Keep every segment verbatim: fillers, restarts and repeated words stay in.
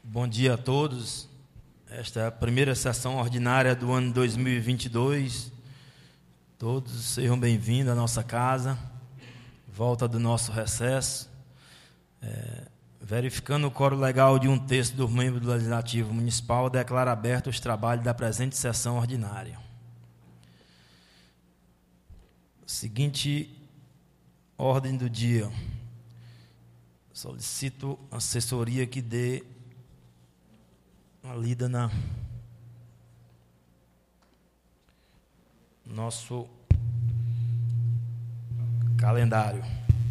Bom dia a todos. Esta é a primeira sessão ordinária do ano dois mil e vinte e dois. Todos sejam bem-vindos à nossa casa, volta do nosso recesso. É, verificando o quórum legal de um terço dos membros do Legislativo Municipal, declaro aberto os trabalhos da presente sessão ordinária. Seguinte ordem do dia. Solicito assessoria que dê uma lida na nosso calendário.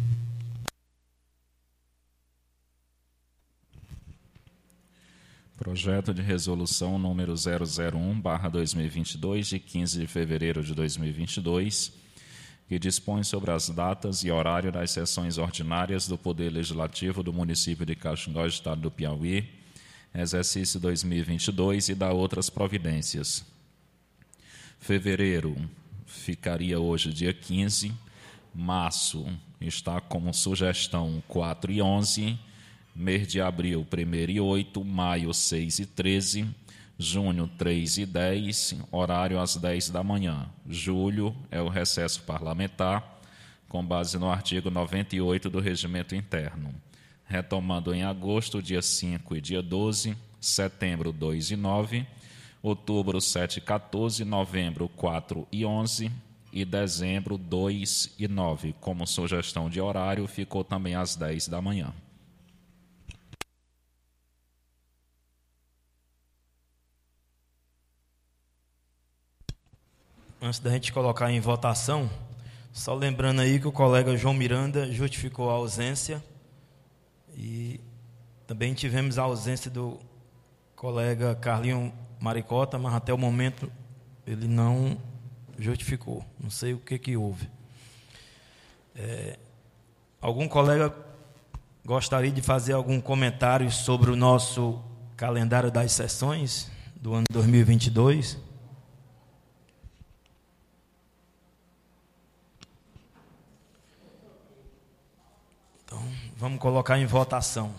Projeto de resolução número zero zero um barra dois mil e vinte e dois, de quinze de fevereiro de dois mil e vinte e dois, que dispõe sobre as datas e horário das sessões ordinárias do Poder Legislativo do município de Caxangó, estado do Piauí, exercício dois mil e vinte e dois, e dá outras providências. Fevereiro ficaria hoje dia quinze, março está como sugestão quatro e onze, mês de abril primeiro e oito, maio seis e treze, junho três e dez, horário às dez da manhã. Julho é o recesso parlamentar, com base no artigo noventa e oito do Regimento Interno. Retomando em agosto, dia cinco e dia doze, setembro dois e nove, outubro sete e quatorze, novembro quatro e onze e dezembro dois e nove. Como sugestão de horário, ficou também às dez da manhã. Antes da gente colocar em votação, só lembrando aí que o colega João Miranda justificou a ausência e também tivemos a ausência do colega Carlinho Maricota, mas até o momento ele não justificou. Não sei o que que houve. É, algum colega gostaria de fazer algum comentário sobre o nosso calendário das sessões do ano dois mil e vinte e dois? Então, vamos colocar em votação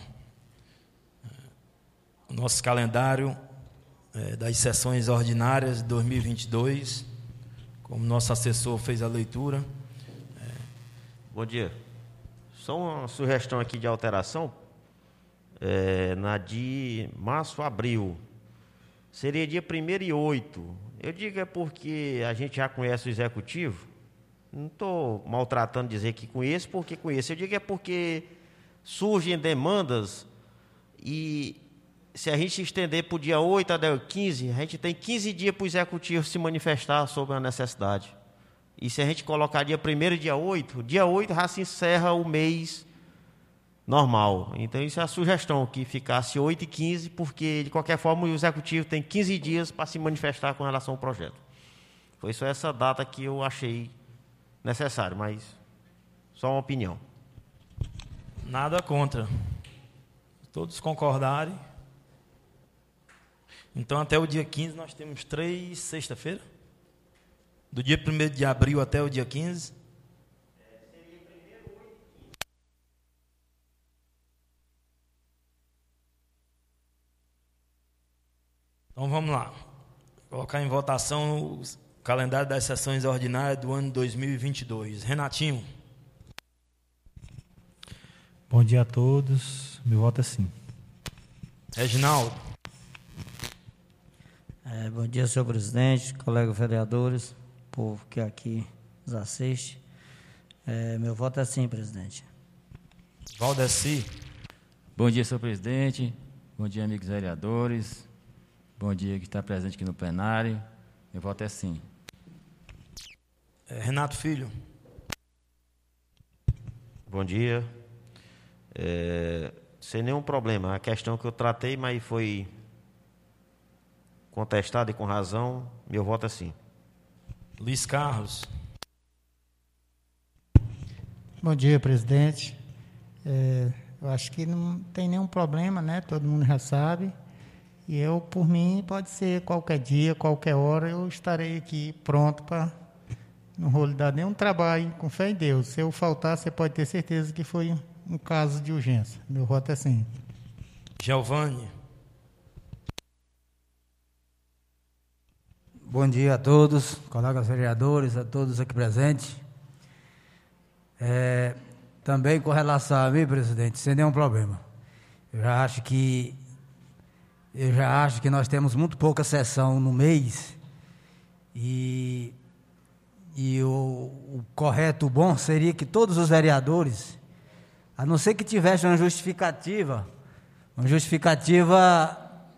o nosso calendário é, das sessões ordinárias de dois mil e vinte e dois, como nosso assessor fez a leitura. É. Bom dia. Só uma sugestão aqui de alteração. É, na de março, abril, seria dia primeiro e oito. Eu digo é porque a gente já conhece o executivo. Não estou maltratando dizer que conheço, porque conheço. Eu digo é porque surgem demandas e se a gente estender para o dia oito até o quinze, a gente tem quinze dias para o executivo se manifestar sobre a necessidade. E se a gente colocar dia primeiro e dia oito, dia oito já se encerra o mês normal. Então isso é a sugestão, que ficasse oito e quinze, porque de qualquer forma o executivo tem quinze dias para se manifestar com relação ao projeto. Foi só essa data que eu achei necessário, mas só uma opinião. Nada contra. Todos concordarem. Então, até o dia quinze, nós temos três sexta-feira? Do dia primeiro de abril até o dia quinze? É, seria primeiro, oito e quinze. Então, vamos lá. Vou colocar em votação o calendário das sessões ordinárias do ano dois mil e vinte e dois. Renatinho. Bom dia a todos. Meu voto é sim. Reginaldo. É, bom dia, senhor presidente, colegas vereadores, povo que aqui nos assiste. É, meu voto é sim, presidente. Valdeci. Bom dia, senhor presidente. Bom dia, amigos vereadores. Bom dia que está presente aqui no plenário. Meu voto é sim. É, Renato Filho. Bom dia. É, sem nenhum problema. A questão que eu tratei, mas foi contestada e com razão, meu voto é sim. Luiz Carlos. Bom dia, presidente. É, eu acho que não tem nenhum problema, né? Todo mundo já sabe. E eu, por mim, pode ser qualquer dia, qualquer hora, eu estarei aqui pronto para... Não vou lhe dar nenhum trabalho, com fé em Deus. Se eu faltar, você pode ter certeza que foi um caso de urgência. Meu voto é sim. Giovanni. Bom dia a todos, colegas vereadores, a todos aqui presentes. É, também com relação a mim, presidente, sem nenhum problema. Eu já acho que eu já acho que nós temos muito pouca sessão no mês e, e o, o correto, o bom seria que todos os vereadores, a não ser que tivesse uma justificativa, uma justificativa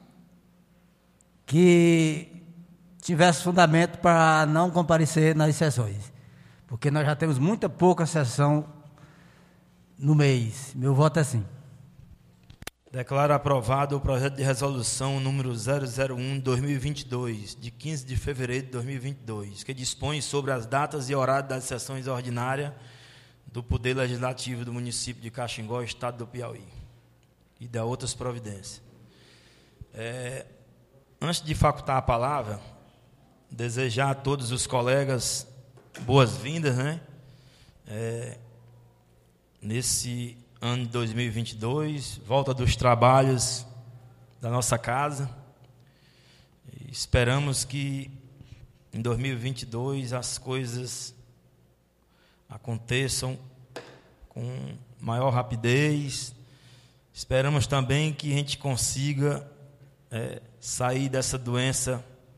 que tivesse fundamento para não comparecer nas sessões, porque nós já temos muita pouca sessão no mês. Meu voto é sim. Declaro aprovado o projeto de resolução número zero zero um barra dois mil e vinte e dois, de quinze de fevereiro de dois mil e vinte e dois, que dispõe sobre as datas e horários das sessões ordinárias do Poder Legislativo do município de Caxingó, estado do Piauí, e da outras providências. É, antes de facultar a palavra, desejar a todos os colegas boas-vindas, né? É, nesse ano de dois mil e vinte e dois, volta dos trabalhos da nossa casa. E esperamos que em dois mil e vinte e dois as coisas aconteçam com maior rapidez. Esperamos também que a gente consiga é, sair dessa doença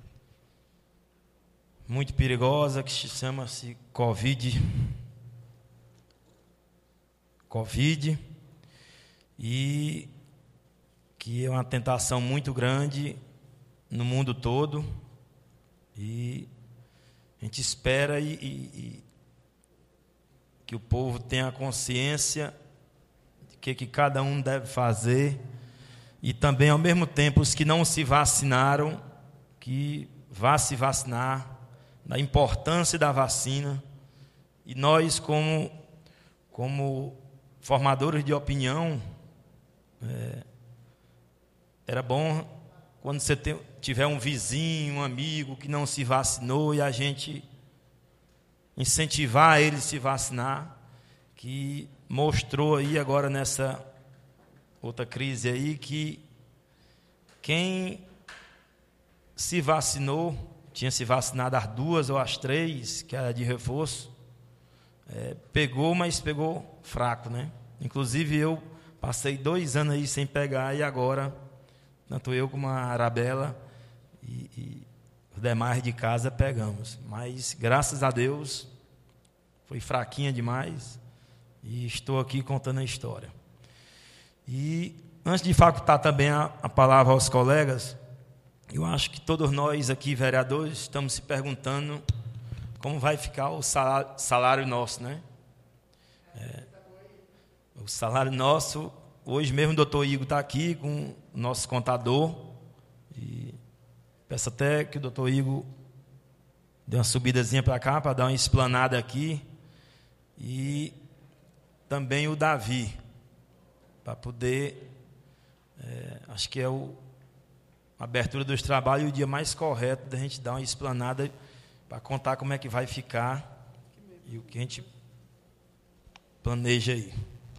muito perigosa que se chama-se Covid. Covid, e que é uma tentação muito grande no mundo todo, e a gente espera e, e, e que o povo tenha consciência de que, que cada um deve fazer, e também, ao mesmo tempo, os que não se vacinaram, que vá se vacinar, da importância da vacina, e nós, como, como formadores de opinião, é, era bom quando você te, tiver um vizinho, um amigo que não se vacinou e a gente incentivar ele a se vacinar, que mostrou aí agora nessa outra crise aí que quem se vacinou, tinha se vacinado às duas ou às três, que era de reforço, É, pegou, mas pegou fraco, né? Inclusive eu passei dois anos aí sem pegar, e agora, tanto eu como a Arabella e, e os demais de casa pegamos. Mas, graças a Deus, foi fraquinha demais, e estou aqui contando a história. E, antes de facultar também a, a palavra aos colegas, eu acho que todos nós aqui, vereadores, estamos se perguntando como vai ficar o salário, salário nosso, né? É, o salário nosso, hoje mesmo o doutor Igor está aqui com o nosso contador, e peço até que o doutor Igor dê uma subidazinha para cá, para dar uma explanada aqui, e também o Davi, para poder, é, acho que é o, a abertura dos trabalhos e o dia mais correto da gente dar uma explanada para contar como é que vai ficar e o que a gente planeja aí.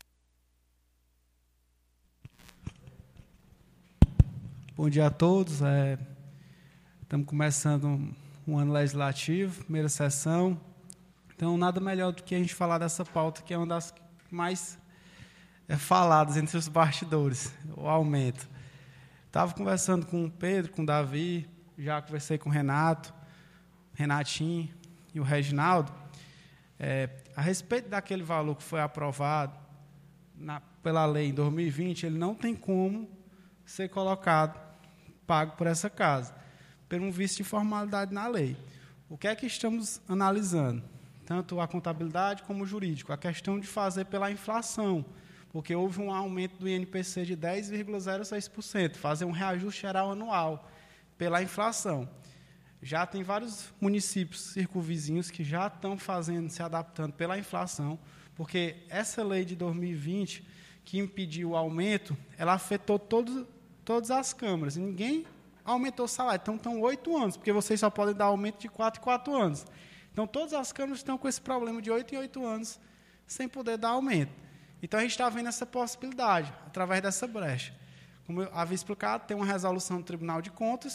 Bom dia a todos. É, estamos começando um, um ano legislativo, primeira sessão. Então, nada melhor do que a gente falar dessa pauta, que é uma das mais é, faladas entre os bastidores, o aumento. Estava conversando com o Pedro, com o Davi, já conversei com o Renato, Renatinho e o Reginaldo, é, a respeito daquele valor que foi aprovado na, pela lei em dois mil e vinte, ele não tem como ser colocado, pago por essa casa, por um vício de formalidade na lei. O que é que estamos analisando? Tanto a contabilidade como o jurídico, a questão de fazer pela inflação, porque houve um aumento do I N P C de dez vírgula zero seis por cento, fazer um reajuste geral anual pela inflação. Já tem vários municípios circunvizinhos que já estão fazendo, se adaptando pela inflação, porque essa lei de dois mil e vinte, que impediu o aumento, ela afetou todos, todas as câmaras. Ninguém aumentou o salário. Então, estão oito anos, porque vocês só podem dar aumento de quatro em quatro anos. Então, todas as câmaras estão com esse problema de oito em oito anos, sem poder dar aumento. Então, a gente está vendo essa possibilidade, através dessa brecha. Como eu havia explicado, tem uma resolução do Tribunal de Contas,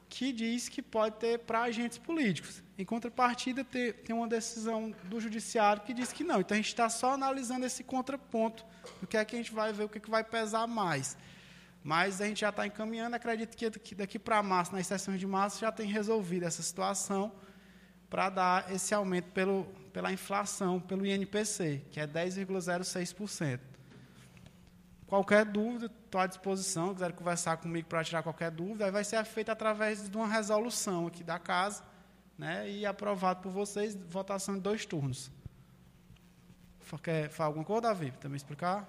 que diz que pode ter para agentes políticos. Em contrapartida, tem, tem uma decisão do judiciário que diz que não. Então, a gente está só analisando esse contraponto, do que é que a gente vai ver, o que, é que vai pesar mais. Mas a gente já está encaminhando, acredito que daqui, daqui para março, nas sessões de março, já tem resolvido essa situação para dar esse aumento pelo, pela inflação, pelo I N P C, que é dez vírgula zero seis por cento. Qualquer dúvida, estou à disposição, quiser conversar comigo para tirar qualquer dúvida, aí vai ser feita através de uma resolução aqui da casa, né, e aprovado por vocês, votação de dois turnos. Quer falar alguma coisa, Davi? Também explicar?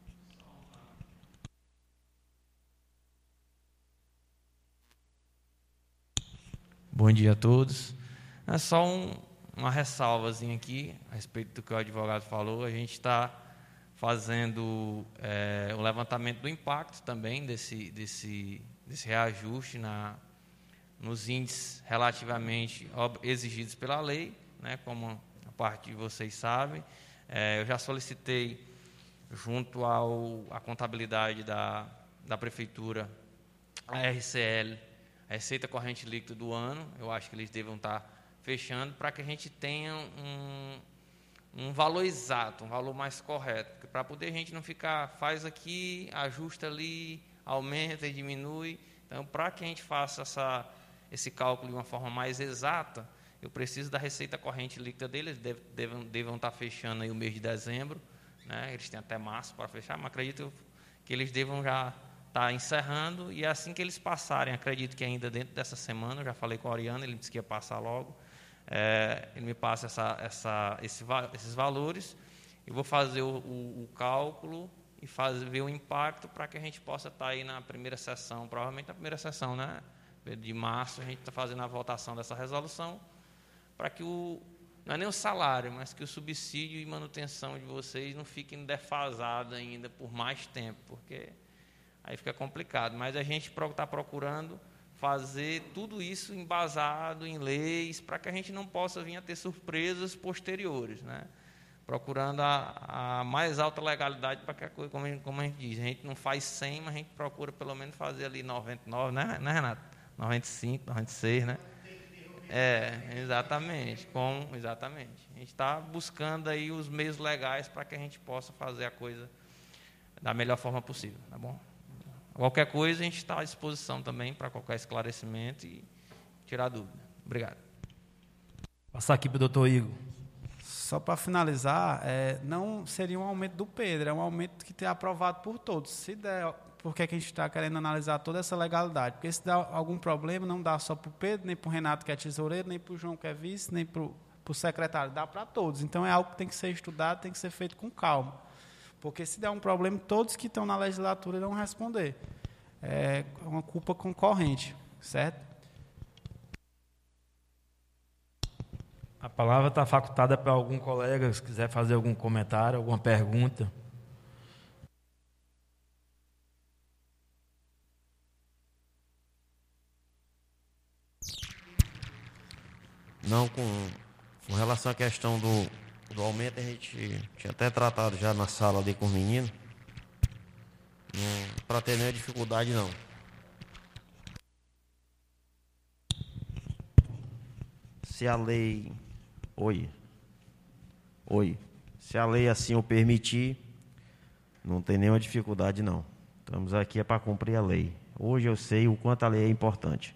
Bom dia a todos. É só um, uma ressalvazinha aqui, a respeito do que o advogado falou. A gente está fazendo é, o levantamento do impacto também desse, desse, desse reajuste na, nos índices relativamente exigidos pela lei, né, como a parte de vocês sabem. É, eu já solicitei, junto ao, à contabilidade da, da Prefeitura, a R C L, a Receita Corrente Líquida do ano. Eu acho que eles devam estar fechando para que a gente tenha um, um valor exato, um valor mais correto, para poder a gente não ficar, faz aqui, ajusta ali, aumenta e diminui. Então, para que a gente faça essa, esse cálculo de uma forma mais exata, eu preciso da receita corrente líquida deles, deve, devam, devam estar fechando aí o mês de dezembro, né? Eles têm até março para fechar, mas acredito que eles devam já estar encerrando, e assim que eles passarem, acredito que ainda dentro dessa semana, eu já falei com o Oriano, ele disse que ia passar logo, é, ele me passa essa, essa, esse, esses valores, eu vou fazer o, o, o cálculo e fazer, ver o impacto para que a gente possa estar aí na primeira sessão, provavelmente na primeira sessão, né, de março, a gente está fazendo a votação dessa resolução, para que o, não é nem o salário, mas que o subsídio e manutenção de vocês não fiquem defasados ainda por mais tempo, porque aí fica complicado. Mas a gente está procurando fazer tudo isso embasado em leis, para que a gente não possa vir a ter surpresas posteriores, né? Procurando a, a mais alta legalidade para que a coisa, como a, gente, como a gente diz, a gente não faz cem, mas a gente procura pelo menos fazer ali noventa e nove, né, né Renato? noventa e cinco, noventa e seis, né? É, exatamente, com, exatamente. A gente está buscando aí os meios legais para que a gente possa fazer a coisa da melhor forma possível, tá bom? Qualquer coisa, a gente está à disposição também para qualquer esclarecimento e tirar dúvida. Obrigado. Passar aqui para o doutor Igor. Só para finalizar, é, não seria um aumento do Pedro, é um aumento que tem aprovado por todos. Se der, por que a gente está querendo analisar toda essa legalidade? Porque se der algum problema, não dá só para o Pedro, nem para o Renato, que é tesoureiro, nem para o João, que é vice, nem para o secretário, dá para todos. Então, é algo que tem que ser estudado, tem que ser feito com calma. Porque se der um problema, todos que estão na legislatura irão responder. É uma culpa concorrente, certo? A palavra está facultada para algum colega, se quiser fazer algum comentário, alguma pergunta. Não, com, com relação à questão do, do aumento, a gente tinha até tratado já na sala ali com os meninos. Não, para ter nenhuma dificuldade, não. Se a lei... Oi. Oi. Se a lei assim o permitir, não tem nenhuma dificuldade, não. Estamos aqui é para cumprir a lei. Hoje eu sei o quanto a lei é importante.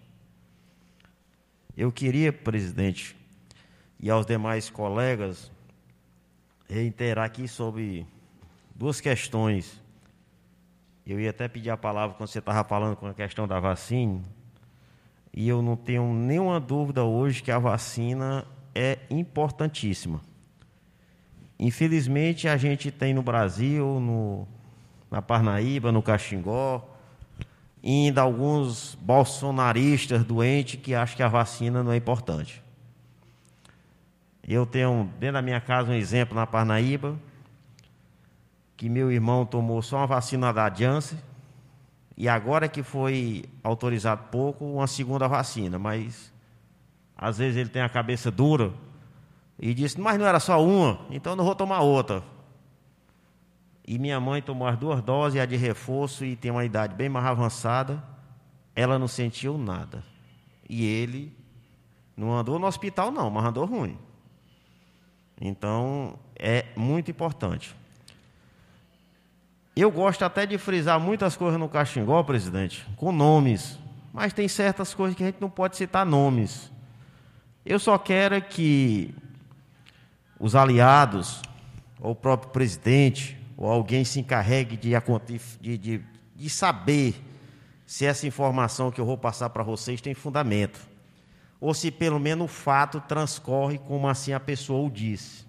Eu queria, presidente, e aos demais colegas, reiterar aqui sobre duas questões. Eu ia até pedir a palavra quando você estava falando com a questão da vacina, e eu não tenho nenhuma dúvida hoje que a vacina é importantíssima. Infelizmente, a gente tem no Brasil, no, na Parnaíba, no Caxingó, ainda alguns bolsonaristas doentes que acham que a vacina não é importante. Eu tenho dentro da minha casa um exemplo na Parnaíba, que meu irmão tomou só uma vacina da Janssen, e agora que foi autorizado pouco, uma segunda vacina, mas às vezes ele tem a cabeça dura e disse, mas não era só uma, então não vou tomar outra. E minha mãe tomou as duas doses, a de reforço, e tem uma idade bem mais avançada, ela não sentiu nada. e ele não andou no hospital não, mas andou ruim. Então, é muito importante. Eu gosto até de frisar muitas coisas no Caxingó, presidente, com nomes, mas tem certas coisas que a gente não pode citar nomes. Eu só quero que os aliados, ou o próprio presidente, ou alguém se encarregue de, de, de, de saber se essa informação que eu vou passar para vocês tem fundamento, ou se pelo menos o fato transcorre como assim a pessoa o disse.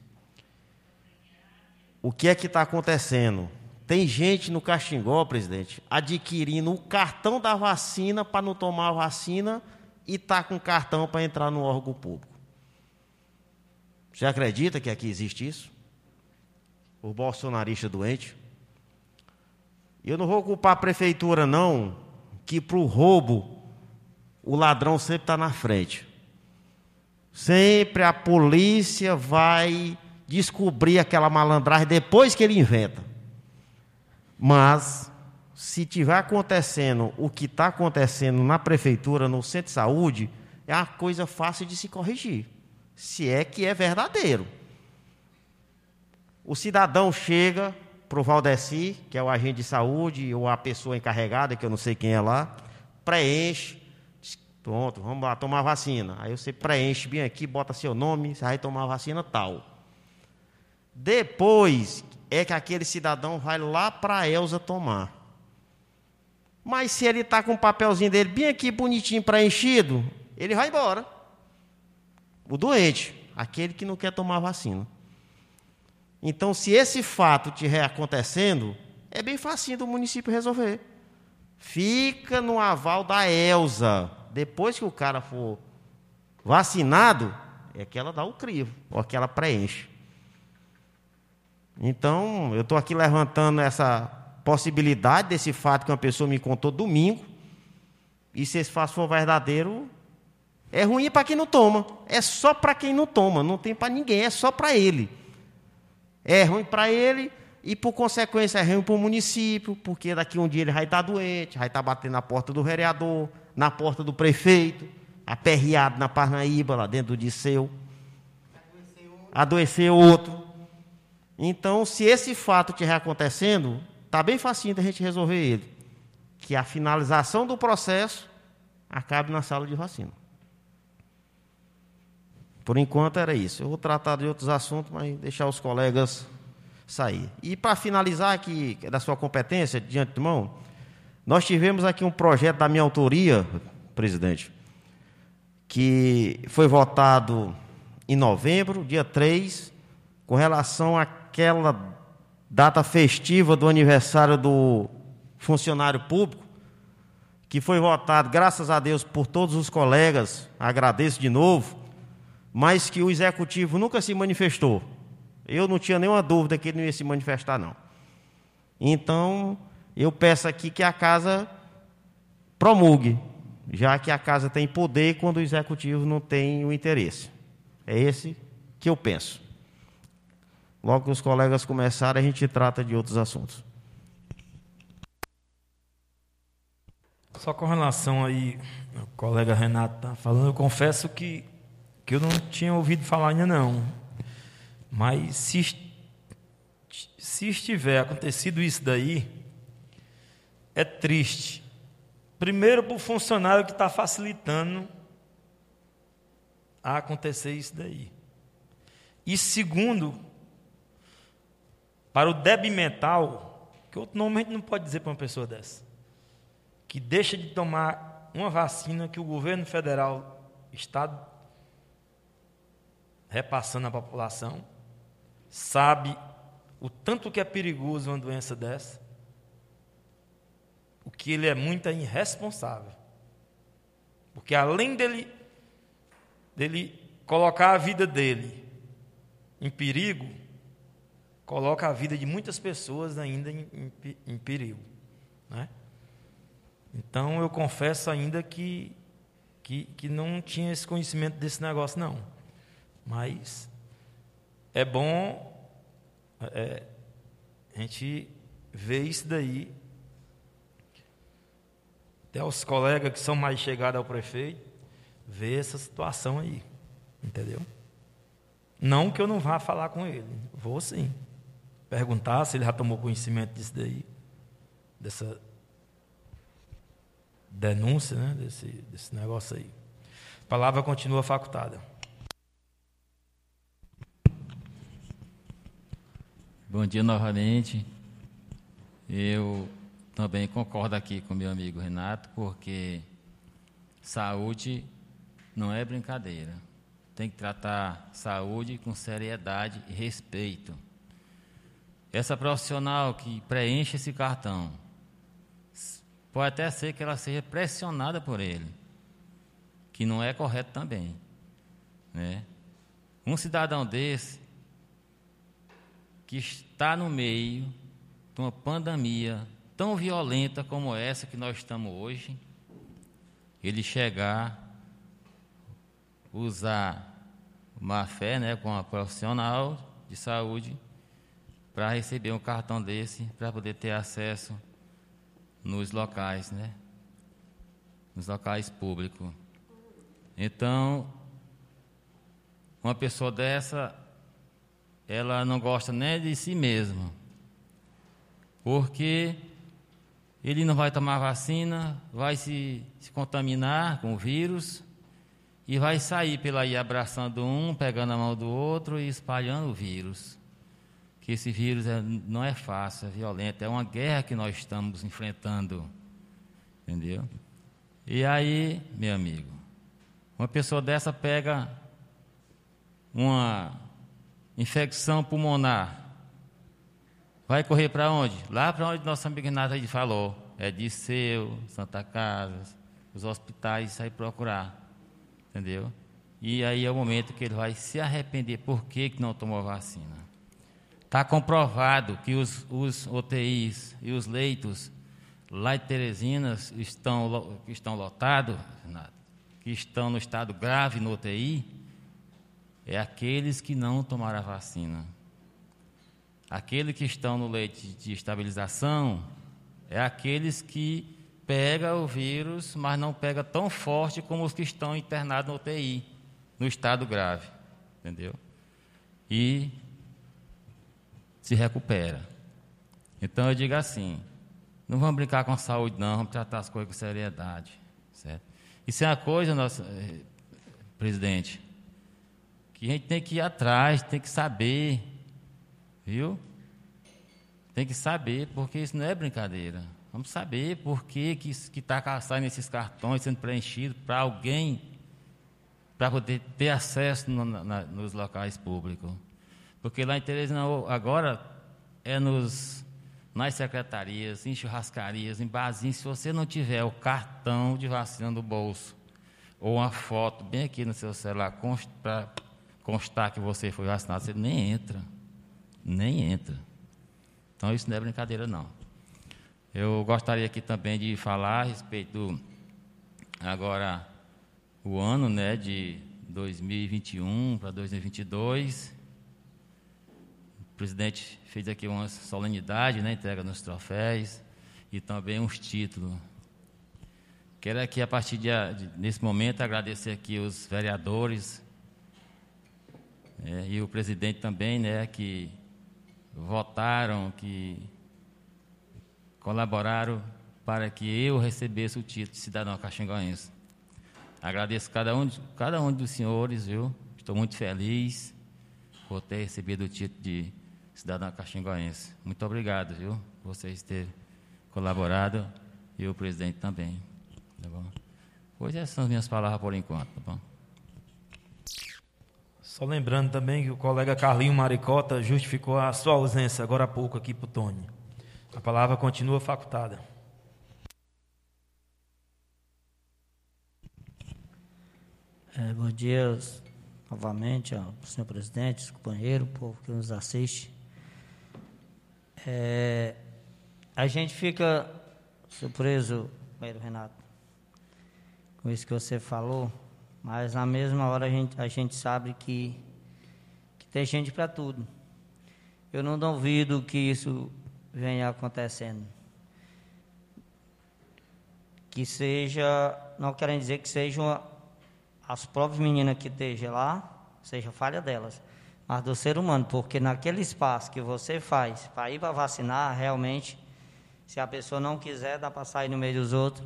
O que é que está acontecendo? Tem gente no Caxingó, presidente, adquirindo o cartão da vacina para não tomar a vacina e está com cartão para entrar no órgão público. Você acredita que aqui existe isso? O bolsonarista doente? Eu não vou culpar a prefeitura, não, que para o roubo o ladrão sempre está na frente. Sempre a polícia vai descobrir aquela malandragem depois que ele inventa. Mas, se tiver acontecendo o que está acontecendo na prefeitura, no centro de saúde, é uma coisa fácil de se corrigir, se é que é verdadeiro. O cidadão chega para o Valdeci, que é o agente de saúde, ou a pessoa encarregada, que eu não sei quem é lá, preenche, diz, pronto, vamos lá tomar vacina. Aí você preenche bem aqui, bota seu nome, você vai tomar a vacina tal. Depois é que aquele cidadão vai lá para a Elza tomar. Mas se ele está com o papelzinho dele bem aqui, bonitinho, preenchido, ele vai embora. O doente, aquele que não quer tomar vacina. Então, se esse fato estiver acontecendo, é bem facinho do município resolver. Fica no aval da Elza. Depois que o cara for vacinado, é que ela dá o crivo, ou que ela preenche. Então, eu estou aqui levantando essa possibilidade desse fato que uma pessoa me contou domingo, e se esse fato for verdadeiro, é ruim para quem não toma. É só para quem não toma, não tem para ninguém, é só para ele. É ruim para ele e, por consequência, é ruim para o município, porque daqui um dia ele vai estar doente, vai estar batendo na porta do vereador, na porta do prefeito, aperreado na Parnaíba, lá dentro do Disseu, adoecer outro. Então, se esse fato estiver acontecendo, está bem facinho da gente resolver ele, que a finalização do processo acabe na sala de vacina. Por enquanto era isso. Eu vou tratar de outros assuntos, mas deixar os colegas sair. E para finalizar aqui, da sua competência, de antemão, nós tivemos aqui um projeto da minha autoria, presidente, que foi votado em novembro, dia três, com relação àquela data festiva do aniversário do funcionário público, que foi votado, graças a Deus, por todos os colegas, agradeço de novo, mas que o executivo nunca se manifestou. Eu não tinha nenhuma dúvida que ele não ia se manifestar, não. Então, eu peço aqui que a casa promulgue, já que a casa tem poder quando o executivo não tem o interesse. É esse que eu penso. Logo que os colegas começarem, a gente trata de outros assuntos. Só com relação aí, o colega Renato está falando, eu confesso que que eu não tinha ouvido falar ainda não, mas se, se estiver acontecido isso daí, é triste. Primeiro para o funcionário que está facilitando a acontecer isso daí. E segundo, para o débil mental, que outro nome a gente não pode dizer para uma pessoa dessa, que deixa de tomar uma vacina que o governo federal, Estado, repassando a população, sabe o tanto que é perigoso uma doença dessa, o que ele é muito irresponsável. Porque além dele, dele colocar a vida dele em perigo, coloca a vida de muitas pessoas ainda em, em, em perigo, né? Então eu confesso ainda que, que, que não tinha esse conhecimento desse negócio, não. Mas é bom é, a gente ver isso daí. Até os colegas que são mais chegados ao prefeito, ver essa situação aí, entendeu? Não que eu não vá falar com ele, vou sim. Perguntar se ele já tomou conhecimento disso daí, dessa denúncia, né, desse, desse negócio aí. A palavra continua facultada. Bom dia novamente. Eu também concordo aqui com meu amigo Renato, porque saúde não é brincadeira. Tem que tratar saúde com seriedade e respeito. Essa profissional que preenche esse cartão, pode até ser que ela seja pressionada por ele, que não é correto também, né? Um cidadão desse, que está no meio de uma pandemia tão violenta como essa que nós estamos hoje, ele chegar, usar má fé, né, com a profissional de saúde, para receber um cartão desse, para poder ter acesso nos locais, né, nos locais públicos. Então, uma pessoa dessa, ela não gosta nem de si mesma, porque ele não vai tomar vacina, vai se, se contaminar com o vírus e vai sair pela aí abraçando um, pegando a mão do outro e espalhando o vírus. Que esse vírus é, não é fácil, é violento, é uma guerra que nós estamos enfrentando, entendeu? E aí, meu amigo, uma pessoa dessa pega uma infecção pulmonar, vai correr para onde? Lá para onde nosso amigo Renato aí falou, é Disseu, Santa Casa, os hospitais, sair procurar, entendeu? E aí é o momento que ele vai se arrepender por que que não tomou vacina. Está comprovado que os, os U T Is e os leitos lá de Terezinas estão, estão lotados, Renato, que estão no estado grave no U T I, é aqueles que não tomaram a vacina. Aqueles que estão no leito de estabilização é aqueles que pegam o vírus, mas não pega tão forte como os que estão internados no U T I, no estado grave, entendeu? E se recupera. Então eu digo assim, não vamos brincar com a saúde não, vamos tratar as coisas com seriedade, certo? Isso é uma coisa, nosso eh, presidente, que a gente tem que ir atrás, tem que saber, viu? Tem que saber, porque isso não é brincadeira. Vamos saber por que que está saindo esses cartões sendo preenchidos para alguém, para poder ter acesso no, na, nos locais públicos. Porque lá em Teresina agora é nos, nas secretarias, em churrascarias, em barzinhos, se você não tiver o cartão de vacina no bolso, ou uma foto bem aqui no seu celular, para constar que você foi vacinado, você nem entra. Nem entra. Então, isso não é brincadeira, não. Eu gostaria aqui também de falar a respeito do, agora, o ano, né, de dois mil e vinte e um para dois mil e vinte e dois. O presidente fez aqui uma solenidade, né, entrega nos troféus e também uns títulos. Quero aqui, a partir de, de, desse momento, agradecer aqui os vereadores, é, e o presidente também, né, que votaram, que colaboraram para que eu recebesse o título de cidadão caxingoense. Agradeço cada um, cada um dos senhores, viu? Estou muito feliz por ter recebido o título de cidadão caxingoense. Muito obrigado, viu? Vocês terem colaborado e o presidente também. Tá bom? Pois essas são as minhas palavras por enquanto, tá bom? Só lembrando também que o colega Carlinho Maricota justificou a sua ausência agora há pouco aqui para o Tony. A palavra continua facultada. É, bom dia novamente ao senhor presidente, companheiro, o povo que nos assiste. É, a gente fica surpreso, companheiro Renato, com isso que você falou, mas na mesma hora a gente, a gente sabe que, que tem gente para tudo. Eu não duvido que isso venha acontecendo. Que seja, não querem dizer que seja uma, as próprias meninas que estejam lá, seja falha delas, mas do ser humano, porque naquele espaço que você faz para ir para vacinar, realmente, se a pessoa não quiser, dá para sair no meio dos outros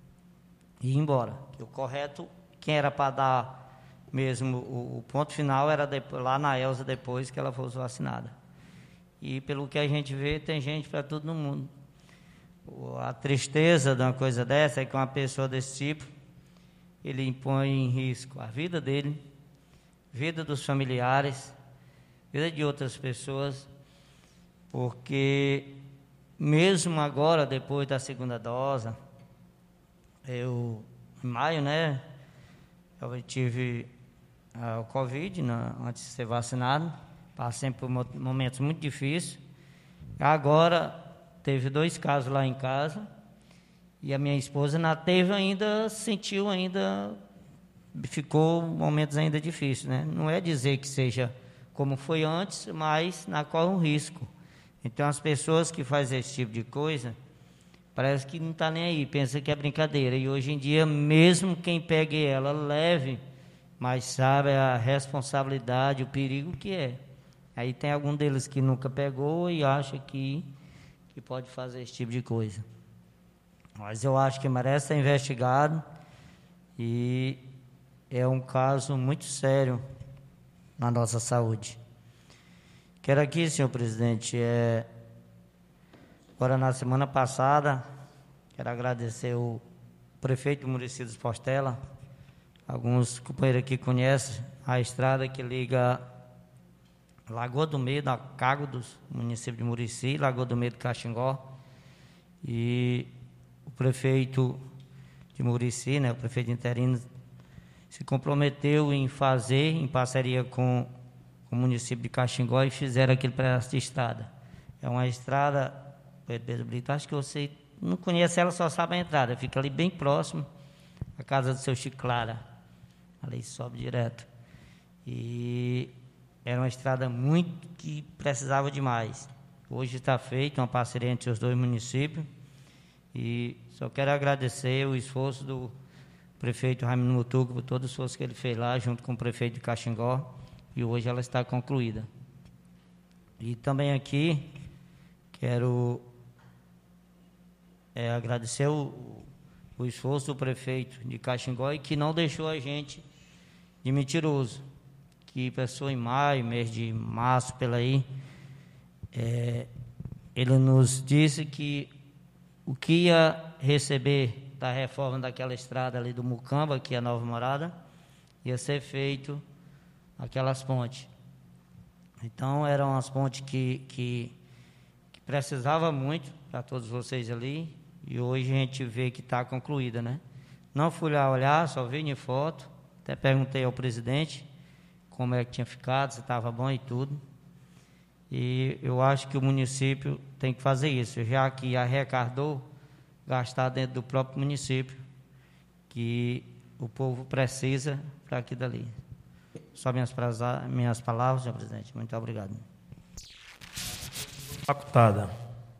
e ir embora. Que o correto, quem era para dar mesmo o, o ponto final, era depois, lá na Elza, depois que ela fosse vacinada. E pelo que a gente vê, tem gente para tudo no mundo. A tristeza de uma coisa dessa é que uma pessoa desse tipo, ele impõe em risco a vida dele, vida dos familiares, vida de outras pessoas, porque mesmo agora, depois da segunda dose, eu, em maio, né, eu tive uh, o Covid, né, antes de ser vacinado, passei por momentos muito difíceis. Agora, teve dois casos lá em casa, e a minha esposa na teve ainda, sentiu ainda, ficou momentos ainda difíceis, né? Não é dizer que seja como foi antes, mas na qual é um risco. Então, as pessoas que fazem esse tipo de coisa, parece que não está nem aí, pensa que é brincadeira. E hoje em dia, mesmo quem pegue ela, leve, mas sabe a responsabilidade, o perigo que é. Aí tem algum deles que nunca pegou e acha que, que pode fazer esse tipo de coisa. Mas eu acho que merece ser investigado e é um caso muito sério na nossa saúde. Quero aqui, senhor presidente, é, agora na semana passada, quero agradecer o prefeito do município de Postela, alguns companheiros aqui conhecem a estrada que liga Lagoa do Medo a Cágodos, município de Murici, Lagoa do Medo, Caxingó, e o prefeito de Murici, né, o prefeito interino, se comprometeu em fazer, em parceria com, com o município de Caxingó, e fizeram aquele pedaço de estrada. É uma estrada, Pedro Brito, acho que você não conhece ela, só sabe a entrada, fica ali bem próximo à casa do seu Chico Clara, ali sobe direto. E era uma estrada muito que precisava demais. Hoje está feita uma parceria entre os dois municípios, e só quero agradecer o esforço do prefeito Raimundo Mutuca por todo o esforço que ele fez lá, junto com o prefeito de Caxingó, e hoje ela está concluída. E também aqui quero é, agradecer o, o esforço do prefeito de Caxingó, e que não deixou a gente de mentiroso, que passou em maio, mês de março, pela aí, é, ele nos disse que o que ia receber da reforma daquela estrada ali do Mucamba, que é a Nova Morada, ia ser feito aquelas pontes. Então, eram as pontes que, que, que precisava muito para todos vocês ali, e hoje a gente vê que está concluída, né? Não fui lá olhar, só vi em foto, até perguntei ao presidente como é que tinha ficado, se estava bom e tudo. E eu acho que o município tem que fazer isso, já que arrecadou, gastar dentro do próprio município, que o povo precisa para aqui dali. Só minhas, praza, minhas palavras, senhor presidente. Muito obrigado. Facultada.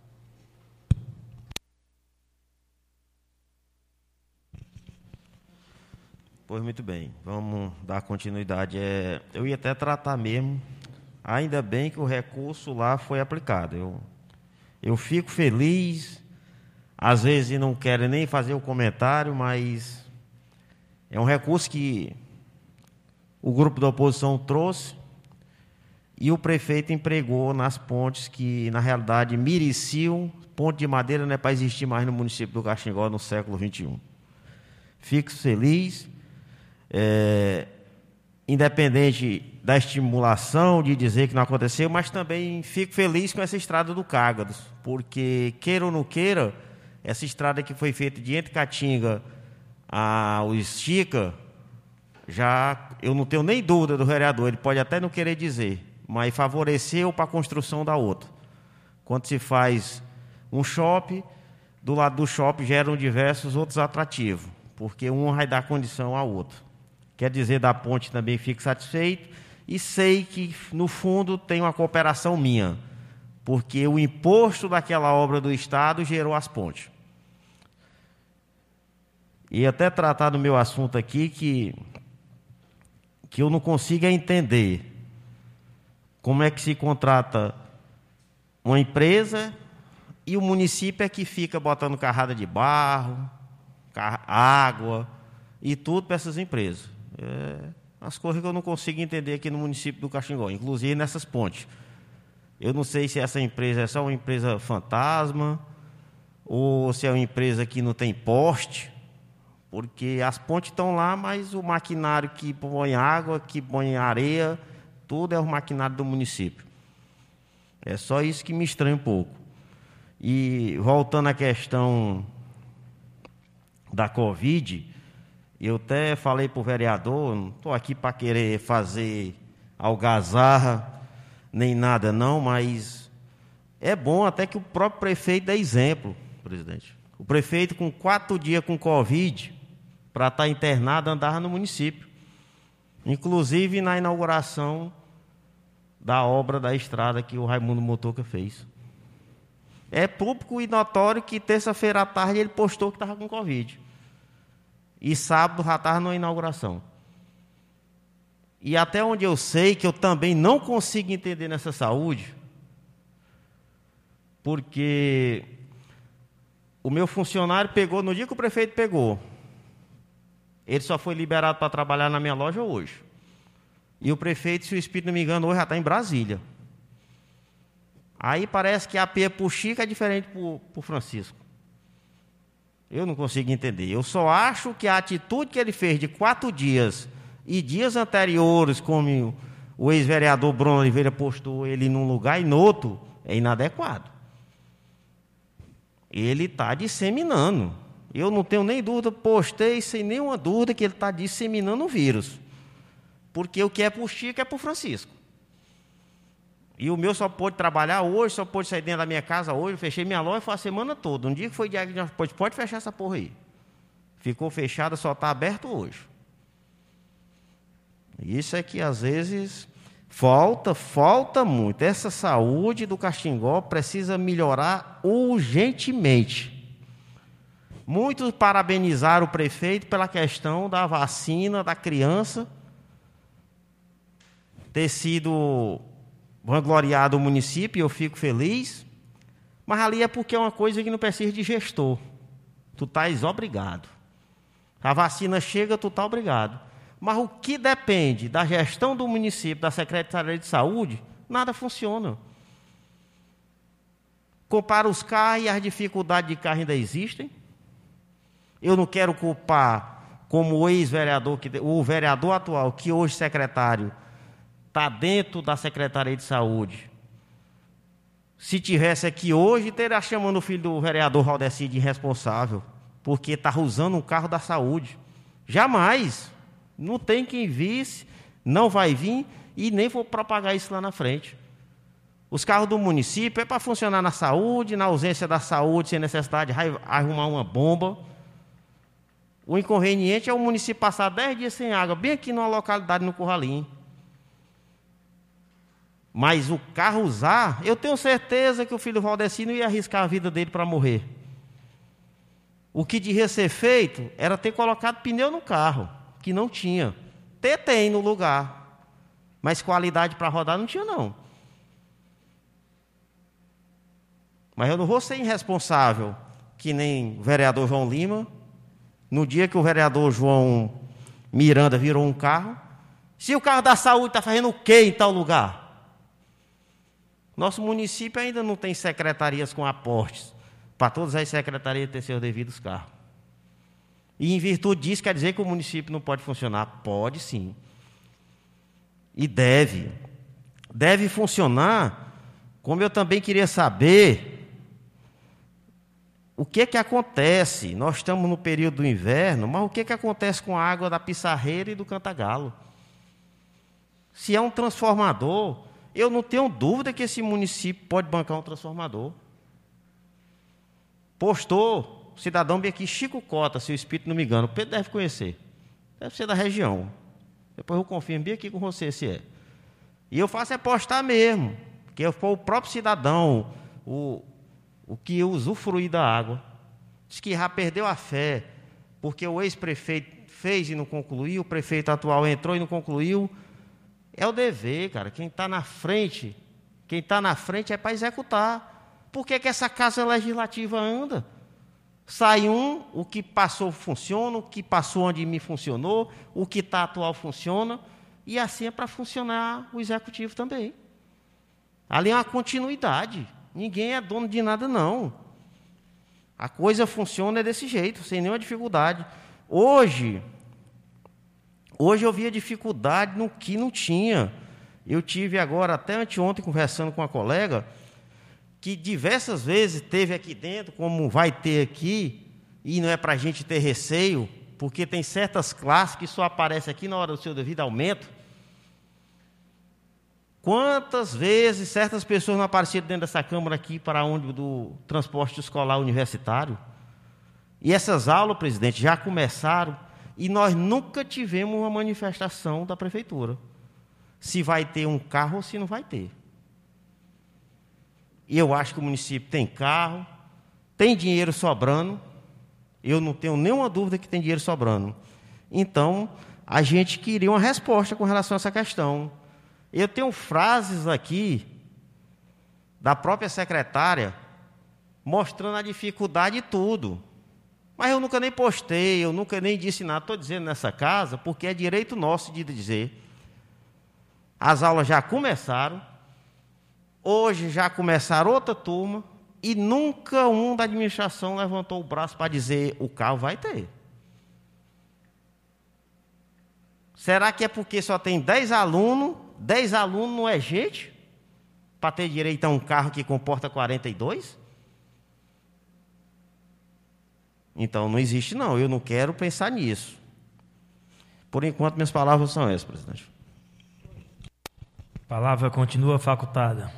Pois muito bem, vamos dar continuidade. É, eu ia até tratar mesmo, ainda bem que o recurso lá foi aplicado. Eu, eu fico feliz, às vezes não quero nem fazer o comentário, mas é um recurso que o grupo da oposição trouxe e o prefeito empregou nas pontes que, na realidade, mereciam. Ponte de madeira não é para existir mais no município do Caxingó no século vinte e um. Fico feliz. É, independente da estimulação de dizer que não aconteceu, mas também fico feliz com essa estrada do Cágados, porque, queira ou não queira, essa estrada que foi feita de Entre Caatinga ao Estica, já eu não tenho nem dúvida do vereador, ele pode até não querer dizer, mas favoreceu para a construção da outra. Quando se faz um shopping, do lado do shopping geram diversos outros atrativos, porque um vai dar condição ao outro. Quer dizer, da ponte também fico satisfeito e sei que, no fundo, tem uma cooperação minha, porque o imposto daquela obra do Estado gerou as pontes. E até tratar do meu assunto aqui, que que eu não consigo entender como é que se contrata uma empresa e o município é que fica botando carrada de barro, água e tudo para essas empresas. É, as coisas que eu não consigo entender aqui no município do Caxingó, inclusive nessas pontes. Eu não sei se essa empresa é só uma empresa fantasma ou se é uma empresa que não tem poste, porque as pontes estão lá, mas o maquinário que põe água, que põe areia, tudo é o maquinário do município. É só isso que me estranha um pouco. E voltando à questão da Covid, eu até falei para o vereador, não estou aqui para querer fazer algazarra, nem nada não, mas é bom até que o próprio prefeito dê exemplo, presidente. O prefeito com quatro dias com Covid, para estar internado, andava no município. Inclusive na inauguração da obra da estrada que o Raimundo Motoca fez. É público e notório que terça-feira à tarde ele postou que estava com Covid. E sábado já estava na inauguração. E até onde eu sei, que eu também não consigo entender nessa saúde, porque o meu funcionário pegou, no dia que o prefeito pegou, ele só foi liberado para trabalhar na minha loja hoje. E o prefeito, se o espírito não me engano, hoje já está em Brasília. Aí parece que a pia para o Chico é diferente para o Francisco. Eu não consigo entender. Eu só acho que a atitude que ele fez de quatro dias e dias anteriores, como o ex-vereador Bruno Oliveira postou ele num lugar e no outro, é inadequado. Ele está disseminando. Eu não tenho nem dúvida, postei sem nenhuma dúvida que ele está disseminando o vírus. Porque o que é para o Chico é para o Francisco. E o meu só pôde trabalhar hoje, só pôde sair dentro da minha casa hoje, eu fechei minha loja, foi a semana toda. Um dia que foi dia, pode, pode fechar essa porra aí. Ficou fechada, só está aberto hoje. Isso é que às vezes falta, falta muito. Essa saúde do Caxingó precisa melhorar urgentemente. Muitos parabenizaram o prefeito pela questão da vacina da criança ter sido vangloriado o município, e eu fico feliz, mas ali é porque é uma coisa que não precisa de gestor. Tu estás obrigado. A vacina chega, tu está obrigado. Mas o que depende da gestão do município, da Secretaria de Saúde, nada funciona. Compara os carros e as dificuldades de carro ainda existem. Eu não quero culpar, como o ex-vereador, o vereador atual, que hoje é secretário, está dentro da Secretaria de Saúde. Se tivesse aqui hoje, teria chamando o filho do vereador Valdeci de irresponsável, porque está usando um carro da saúde. Jamais. Não tem quem visse, não vai vir e nem vou propagar isso lá na frente. Os carros do município é para funcionar na saúde, na ausência da saúde, sem necessidade de arrumar uma bomba. O inconveniente é o município passar dez dias sem água, bem aqui numa localidade no Curralim. Mas o carro usar, eu tenho certeza que o filho do Valdeci não ia arriscar a vida dele para morrer. O que devia ser feito era ter colocado pneu no carro, que não tinha. Ter tem no lugar, mas qualidade para rodar não tinha não. Mas eu não vou ser irresponsável, que nem o vereador João Lima. No dia que o vereador João Miranda virou um carro, se o carro da saúde está fazendo o quê em tal lugar? Nosso município ainda não tem secretarias com aportes para todas as secretarias ter seus devidos carros. E em virtude disso, quer dizer que o município não pode funcionar? Pode sim. E deve. Deve funcionar, como eu também queria saber o que é que acontece. Nós estamos no período do inverno, mas o que é que acontece com a água da Pissarreira e do Cantagalo? Se é um transformador, eu não tenho dúvida que esse município pode bancar um transformador. Postou o cidadão bem aqui, Chico Cota, se o espírito não me engana, o Pedro deve conhecer. Deve ser da região. Depois eu confirmo bem aqui com você se é. E eu faço é postar mesmo, que foi o próprio cidadão, o, o que usufruiu da água. Diz que já perdeu a fé, porque o ex-prefeito fez e não concluiu, o prefeito atual entrou e não concluiu. É o dever, cara. Quem está na frente, quem está na frente é para executar. Por que que essa casa legislativa anda? Sai um, o que passou funciona, o que passou onde me funcionou, o que está atual funciona, e assim é para funcionar o executivo também. Ali é uma continuidade. Ninguém é dono de nada, não. A coisa funciona desse jeito, sem nenhuma dificuldade. Hoje, hoje eu via dificuldade no que não tinha. Eu tive agora, até anteontem, conversando com uma colega, que diversas vezes teve aqui dentro, como vai ter aqui, e não é para a gente ter receio, porque tem certas classes que só aparecem aqui na hora do seu devido aumento. Quantas vezes certas pessoas não apareceram dentro dessa Câmara aqui para onde do transporte escolar universitário? E essas aulas, presidente, já começaram e nós nunca tivemos uma manifestação da Prefeitura. Se vai ter um carro ou se não vai ter. E eu acho que o município tem carro, tem dinheiro sobrando. Eu não tenho nenhuma dúvida que tem dinheiro sobrando. Então, a gente queria uma resposta com relação a essa questão. Eu tenho frases aqui da própria secretária mostrando a dificuldade de tudo. Mas eu nunca nem postei, eu nunca nem disse nada. Estou dizendo nessa casa porque é direito nosso de dizer. As aulas já começaram. Hoje já começaram outra turma e nunca um da administração levantou o braço para dizer o carro vai ter. Será que é porque só tem dez alunos? dez alunos não é gente? Para ter direito a um carro que comporta quarenta e dois? Então não existe não, eu não quero pensar nisso. Por enquanto minhas palavras são essas, presidente. A palavra continua facultada.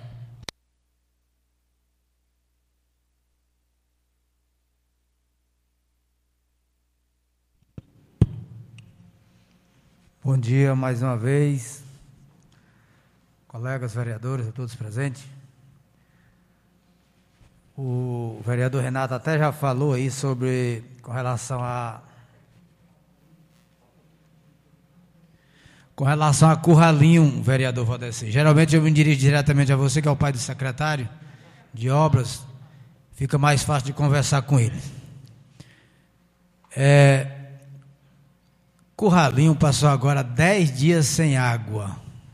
Bom dia mais uma vez, colegas vereadores, a todos presentes. O vereador Renato até já falou aí sobre, com relação a, com relação a Curralinho, vereador Valdeci. Geralmente eu me dirijo diretamente a você, que é o pai do secretário de obras, fica mais fácil de conversar com ele. É... Curralinho passou agora dez dias sem água.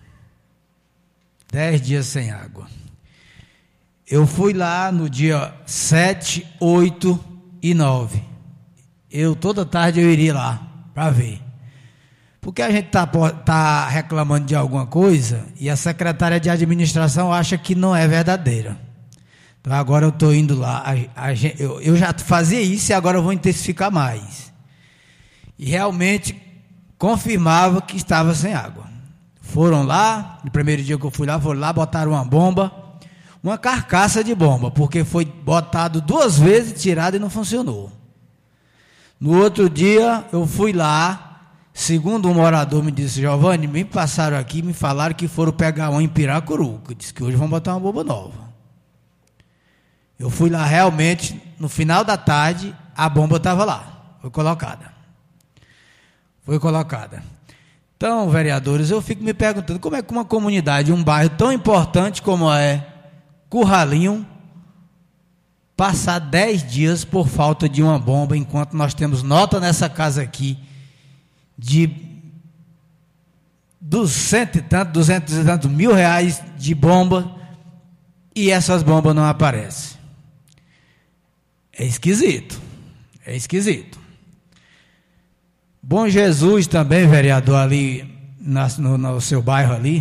Dez dias sem água. Eu fui lá no dia sete, oito e nove. Eu, toda tarde, eu iria lá para ver. Porque a gente está tá reclamando de alguma coisa e a secretária de administração acha que não é verdadeira. Então agora eu estou indo lá. A, a, eu, eu já fazia isso e agora eu vou intensificar mais. E realmente confirmava que estava sem água. Foram lá, no primeiro dia que eu fui lá, foram lá, botaram uma bomba, uma carcaça de bomba, porque foi botado duas vezes, tirado e não funcionou. No outro dia, eu fui lá, segundo um morador me disse, Giovanni, me passaram aqui, me falaram que foram pegar um em Piracuruca, disse que hoje vão botar uma bomba nova. Eu fui lá realmente, no final da tarde, a bomba estava lá, foi colocada. Foi colocada. Então, vereadores, eu fico me perguntando como é que uma comunidade, um bairro tão importante como é Curralinho, passar dez dias por falta de uma bomba, enquanto nós temos nota nessa casa aqui de duzentos e tanto, duzentos e tanto mil reais de bomba e essas bombas não aparecem. É esquisito. É esquisito. Bom Jesus também, vereador, ali na, no, no seu bairro ali.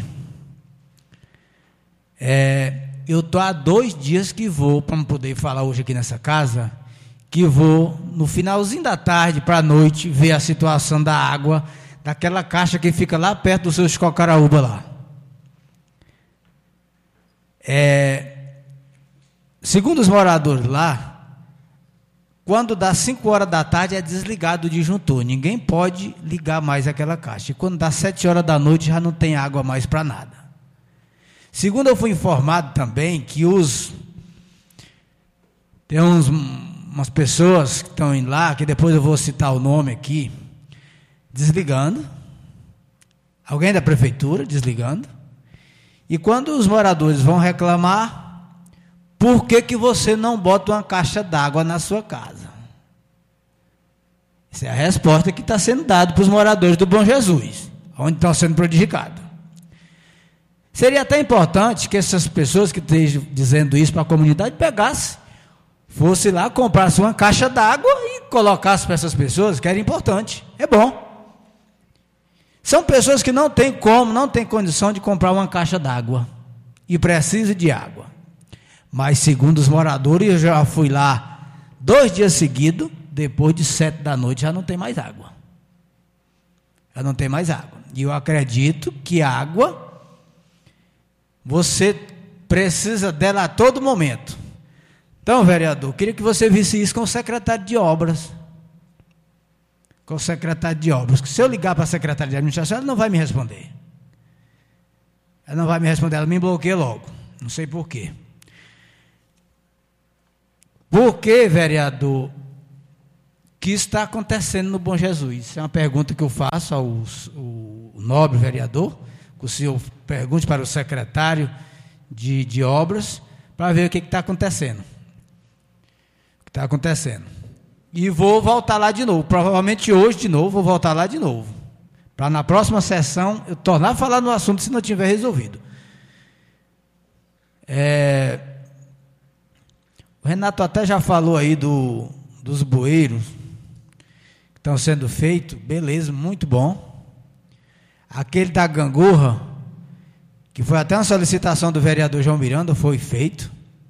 É, eu estou há dois dias que vou, para poder falar hoje aqui nessa casa, que vou, no finalzinho da tarde para a noite, ver a situação da água, daquela caixa que fica lá perto do seu Cocaraúba lá. É, segundo os moradores lá, quando dá cinco horas da tarde é desligado o disjuntor, ninguém pode ligar mais aquela caixa. E quando dá sete horas da noite já não tem água mais para nada. Segundo eu fui informado também que os tem uns, umas pessoas que estão indo lá, que depois eu vou citar o nome aqui, desligando. Alguém da prefeitura desligando. E quando os moradores vão reclamar, por que que você não bota uma caixa d'água na sua casa? Essa é a resposta que está sendo dada para os moradores do Bom Jesus, onde estão sendo prejudicados. Seria até importante que essas pessoas que estejam dizendo isso para a comunidade pegassem, fosse lá, comprasse uma caixa d'água e colocasse para essas pessoas, que era importante, é bom. São pessoas que não têm como, não têm condição de comprar uma caixa d'água e precisam de água. Mas segundo os moradores, eu já fui lá dois dias seguidos, depois de sete da noite já não tem mais água. Já não tem mais água. E eu acredito que água, você precisa dela a todo momento. Então, vereador, eu queria que você visse isso com o secretário de obras. Com o secretário de obras. Se eu ligar para a secretária de administração, ela não vai me responder. Ela não vai me responder, ela me bloqueia logo. Não sei por quê. Por que, vereador, que isso está acontecendo no Bom Jesus? Isso é uma pergunta que eu faço ao, ao nobre vereador, que o senhor pergunte para o secretário de, de obras, para ver o que está acontecendo. O que está acontecendo. E vou voltar lá de novo, provavelmente hoje de novo, vou voltar lá de novo, para na próxima sessão eu tornar a falar no assunto se não tiver resolvido. É, o Renato até já falou aí do, dos bueiros que estão sendo feitos, beleza, muito bom. Aquele da gangorra, que foi até uma solicitação do vereador João Miranda, foi feito.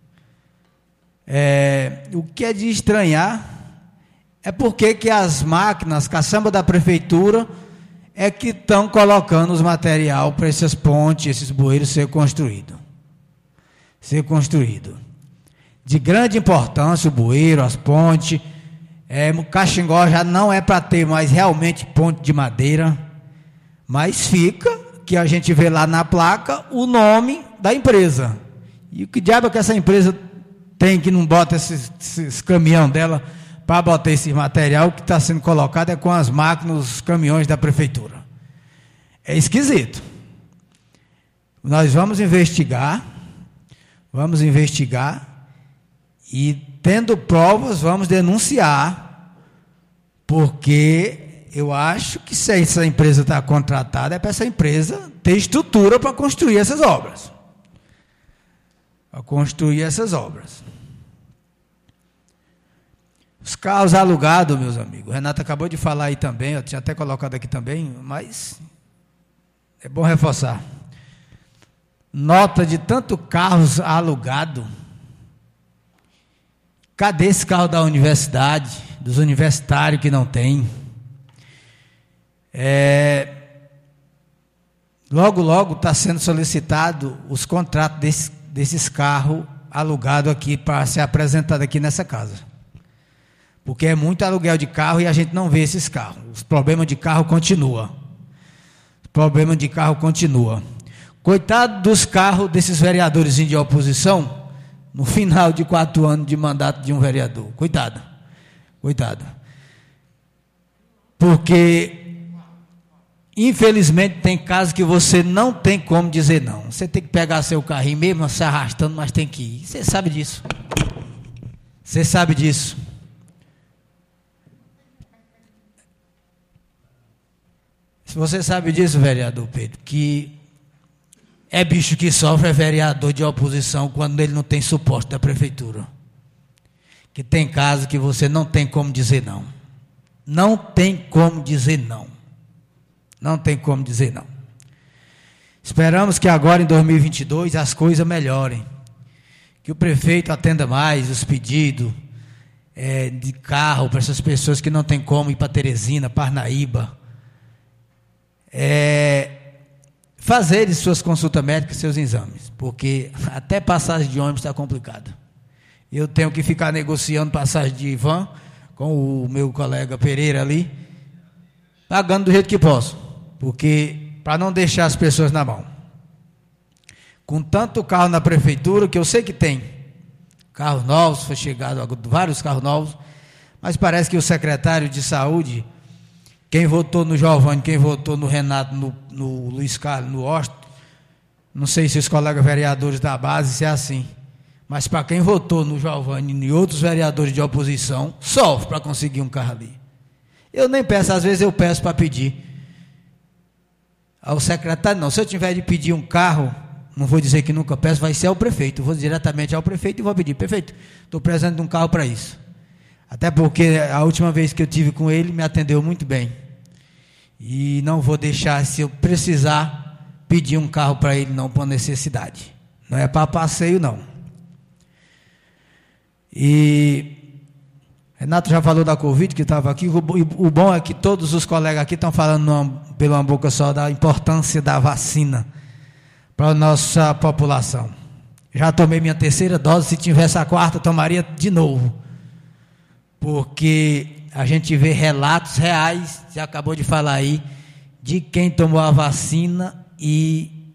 É, o que é de estranhar é porque que as máquinas, caçamba da prefeitura, é que estão colocando os material para essas pontes, esses bueiros ser construídos. Ser construído. De grande importância o bueiro, as pontes. É, o Caxingó já não é para ter mais realmente ponte de madeira, mas fica que a gente vê lá na placa o nome da empresa. E o que diabo é que essa empresa tem que não bota esses, esses caminhão dela para botar esse material que está sendo colocado é com as máquinas, os caminhões da prefeitura. É esquisito. Nós vamos investigar, vamos investigar e, tendo provas, vamos denunciar, porque eu acho que se essa empresa está contratada, é para essa empresa ter estrutura para construir essas obras. Para construir essas obras. Os carros alugados, meus amigos, o Renato acabou de falar aí também, eu tinha até colocado aqui também, mas é bom reforçar. Nota de tanto carros alugados. Cadê esse carro da universidade, dos universitários que não tem? É, logo, logo está sendo solicitado os contratos desse, desses carros alugados aqui para ser apresentado aqui nessa casa. Porque é muito aluguel de carro e a gente não vê esses carros. Os problemas de carro continuam. O problema de carro continua. Coitado dos carros desses vereadores de oposição, no final de quatro anos de mandato de um vereador. Coitado. Coitado. Porque, infelizmente, tem casos que você não tem como dizer não. Você tem que pegar seu carrinho mesmo se arrastando, mas tem que ir. Você sabe disso. Você sabe disso. Se você sabe disso, vereador Pedro, que é bicho que sofre é vereador de oposição quando ele não tem suporte da prefeitura. Que tem casos que você não tem como dizer não. Não tem como dizer não. Não tem como dizer não. Esperamos que agora em dois mil e vinte e dois as coisas melhorem. Que o prefeito atenda mais os pedidos é, de carro para essas pessoas que não tem como ir para Teresina, Parnaíba. É, fazer suas consultas médicas, seus exames, porque até passagem de ônibus está complicado. Eu tenho que ficar negociando passagem de van com o meu colega Pereira ali, pagando do jeito que posso, porque para não deixar as pessoas na mão. Com tanto carro na prefeitura, que eu sei que tem carros novos, foi chegado vários carros novos, mas parece que o secretário de saúde quem votou no Giovanni, quem votou no Renato, no, no Luiz Carlos, no Austin, não sei se os colegas vereadores da base se é assim, mas para quem votou no Giovanni e outros vereadores de oposição, sofre para conseguir um carro ali. Eu nem peço, às vezes eu peço para pedir ao secretário, não, se eu tiver de pedir um carro, não vou dizer que nunca peço, vai ser ao prefeito, eu vou diretamente ao prefeito e vou pedir, prefeito, estou precisando de um carro para isso, até porque a última vez que eu tive com ele, me atendeu muito bem, e não vou deixar, se eu precisar, pedir um carro para ele, não por necessidade, não é para passeio não. E Renato já falou da Covid, que estava aqui, o, o bom é que todos os colegas aqui estão falando numa, pela uma boca só da importância da vacina para a nossa população. Já tomei minha terceira dose, se tivesse a quarta, tomaria de novo, porque a gente vê relatos reais, você acabou de falar aí, de quem tomou a vacina e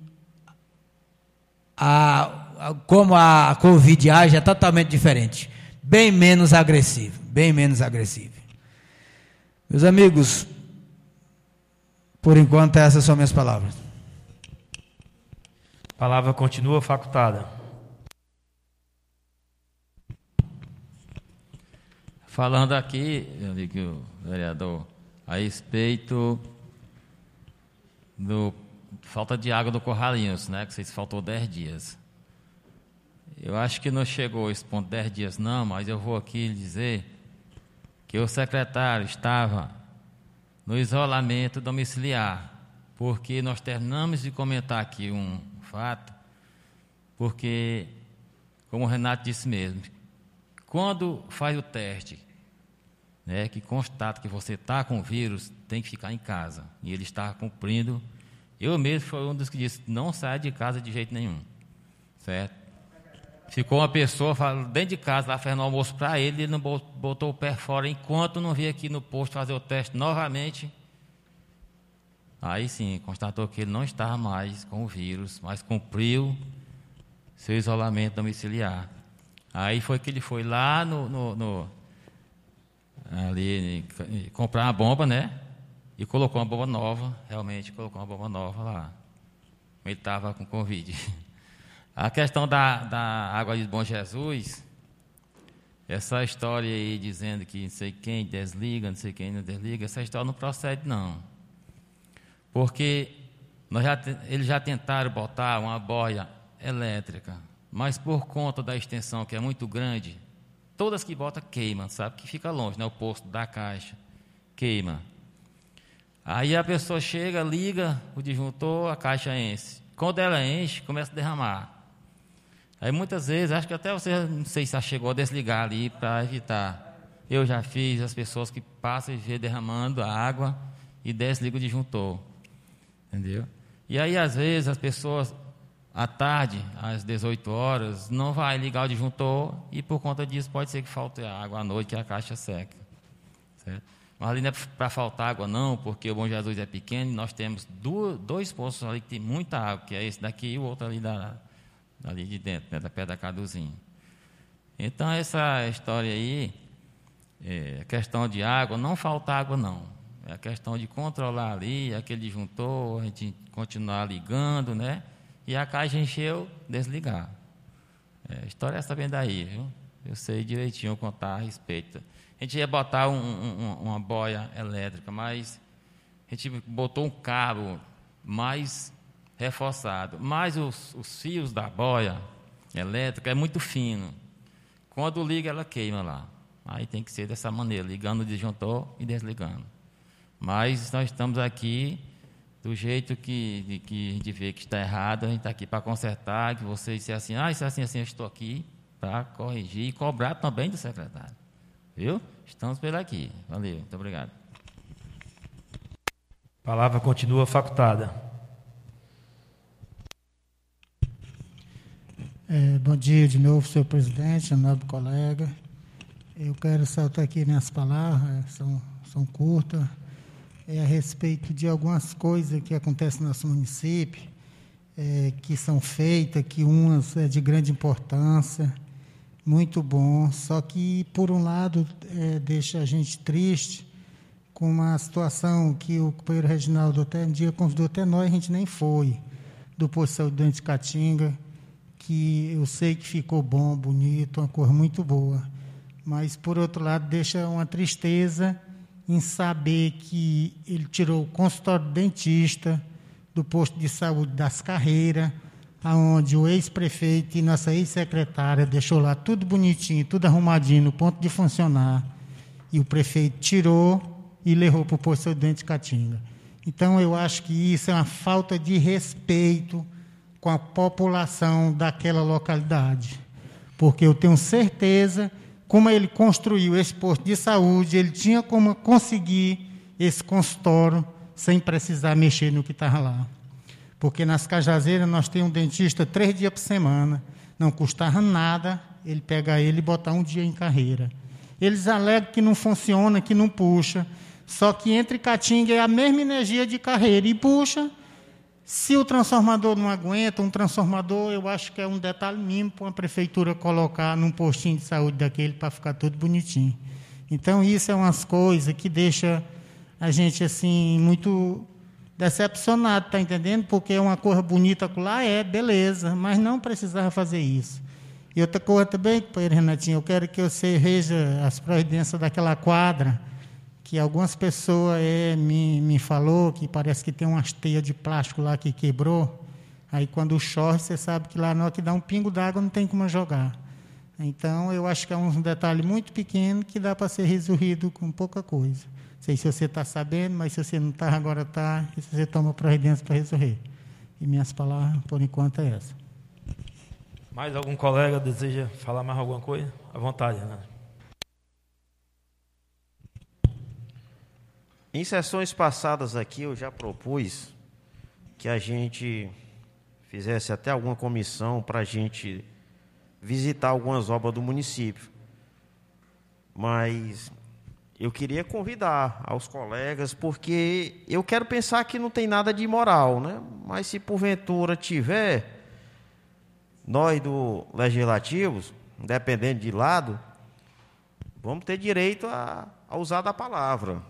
a, a, como a Covid age é totalmente diferente, bem menos agressivo, bem menos agressivo. Meus amigos, por enquanto essas são minhas palavras. A palavra continua facultada. Falando aqui, eu digo, vereador, a respeito do falta de água do Corralinhos, né, que vocês faltou dez dias. Eu acho que não chegou esse ponto dez dias não, mas eu vou aqui dizer que o secretário estava no isolamento domiciliar, porque nós terminamos de comentar aqui um fato, porque, como o Renato disse mesmo, quando faz o teste, né, que constata que você está com o vírus, tem que ficar em casa. E ele está cumprindo. Eu mesmo fui um dos que disse, não saia de casa de jeito nenhum. Certo? Ficou uma pessoa dentro de casa, lá fazendo almoço para ele, ele não botou o pé fora, enquanto não veio aqui no posto fazer o teste novamente. Aí sim, constatou que ele não estava mais com o vírus, mas cumpriu seu isolamento domiciliar. Aí foi que ele foi lá no, no, no ali comprar uma bomba, né? E colocou uma bomba nova, realmente colocou uma bomba nova lá. Ele estava com Covid. A questão da, da água de Bom Jesus, essa história aí dizendo que não sei quem desliga, não sei quem não desliga, essa história não procede não. Porque nós já, eles já tentaram botar uma boia elétrica, mas por conta da extensão que é muito grande, todas que botam queimam, sabe? Que fica longe, né? O posto da caixa queima. Aí a pessoa chega, liga o disjuntor, a caixa enche. Quando ela enche, começa a derramar. Aí muitas vezes, acho que até você, não sei se já chegou a desligar ali para evitar. Eu já fiz, as pessoas que passam e vê derramando a água e desliga o disjuntor. Entendeu? E aí, às vezes, as pessoas, à tarde, às dezoito horas, não vai ligar o disjuntor e, por conta disso, pode ser que falte água à noite, que a caixa seca. Certo? Mas ali não é para faltar água, não, porque o Bom Jesus é pequeno e nós temos dois, dois poços ali que tem muita água, que é esse daqui e o outro ali, da, ali de dentro, né, da pé da Caduzinho. Então, essa história aí, é, a questão de água, não falta água, não. É a questão de controlar ali, aquele disjuntor, a gente continuar ligando, né? E a caixa encheu, desligar. É, a história é essa bem daí, viu? Eu sei direitinho contar a respeito. A gente ia botar um, um, uma boia elétrica, mas a gente botou um cabo mais reforçado. Mas os, os fios da boia elétrica é muito fino. Quando liga, ela queima lá. Aí tem que ser dessa maneira, ligando o disjuntor e desligando. Mas nós estamos aqui do jeito que, que a gente vê que está errado, a gente está aqui para consertar, que você disse assim, ah, isso é assim, assim, eu estou aqui para corrigir e cobrar também do secretário. Viu? Estamos por aqui. Valeu, muito obrigado. A palavra continua facultada. É, bom dia de novo, senhor presidente, nobre colega. Eu quero saltar aqui minhas palavras, são, são curtas. É a respeito de algumas coisas que acontecem no nosso município, é, que são feitas, que umas é de grande importância, muito bom, só que, por um lado, é, deixa a gente triste com uma situação que o companheiro Reginaldo até um dia convidou até nós, a gente nem foi, do posto de saúde do Ente Caatinga, que eu sei que ficou bom, bonito, uma cor muito boa, mas, por outro lado, deixa uma tristeza em saber que ele tirou o consultório do dentista do posto de saúde das Carreiras, onde o ex-prefeito e nossa ex-secretária deixou lá tudo bonitinho, tudo arrumadinho, no ponto de funcionar, e o prefeito tirou e levou para o posto de saúde do Ente Caatinga. Então, eu acho que isso é uma falta de respeito com a população daquela localidade, porque eu tenho certeza, como ele construiu esse posto de saúde, ele tinha como conseguir esse consultório sem precisar mexer no que estava lá. Porque nas Cajazeiras nós temos um dentista três dias por semana, não custava nada ele pegar ele e botar um dia em Carreira. Eles alegam que não funciona, que não puxa, só que entre Caatinga é a mesma energia de Carreira e puxa. Se o transformador não aguenta, um transformador, eu acho que é um detalhe mínimo para uma prefeitura colocar num postinho de saúde daquele para ficar tudo bonitinho. Então, isso é umas coisas que deixa a gente assim muito decepcionado, está entendendo? Porque é uma coisa bonita lá, é, beleza, mas não precisava fazer isso. E outra coisa também, companheiro Renatinho, eu quero que você veja as providências daquela quadra, que algumas pessoas é, me, me falou que parece que tem umas teias de plástico lá que quebrou. Aí, quando chove, você sabe que lá na hora que dá um pingo d'água não tem como jogar. Então, eu acho que é um detalhe muito pequeno que dá para ser resolvido com pouca coisa. Não sei se você está sabendo, mas se você não está, agora está, e você toma providência para resolver. E minhas palavras, por enquanto, é essa. Mais algum colega deseja falar mais alguma coisa? À vontade, Renato. Em sessões passadas aqui, eu já propus que a gente fizesse até alguma comissão para a gente visitar algumas obras do município. Mas eu queria convidar aos colegas, porque eu quero pensar que não tem nada de imoral, né? Mas se porventura tiver, nós do Legislativos, independente de lado, vamos ter direito a, a usar da palavra.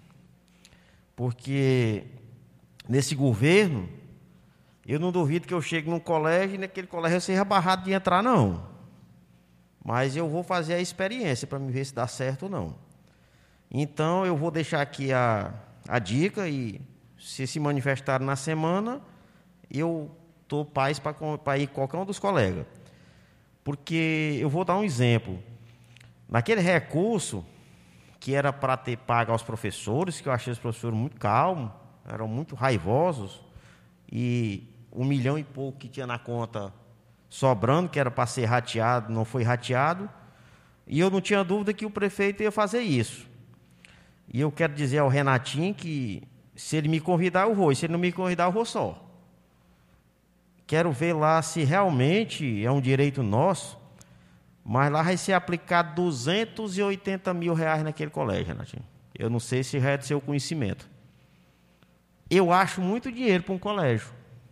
Porque nesse governo, eu não duvido que eu chegue num colégio e naquele colégio eu seja barrado de entrar, não. Mas eu vou fazer a experiência para me ver se dá certo ou não. Então, eu vou deixar aqui a, a dica e, se se manifestar na semana, eu estou paz para ir qualquer um dos colegas. Porque eu vou dar um exemplo. Naquele recurso que era para ter pago aos professores, que eu achei os professores muito calmos, eram muito raivosos, e um milhão e pouco que tinha na conta sobrando, que era para ser rateado, não foi rateado, e eu não tinha dúvida que o prefeito ia fazer isso. E eu quero dizer ao Renatinho que, se ele me convidar, eu vou, e se ele não me convidar, eu vou só. Quero ver lá se realmente é um direito nosso, mas lá vai ser aplicado duzentos e oitenta mil reais naquele colégio, Renatinho. Eu não sei se já é do seu conhecimento. Eu acho muito dinheiro para um colégio.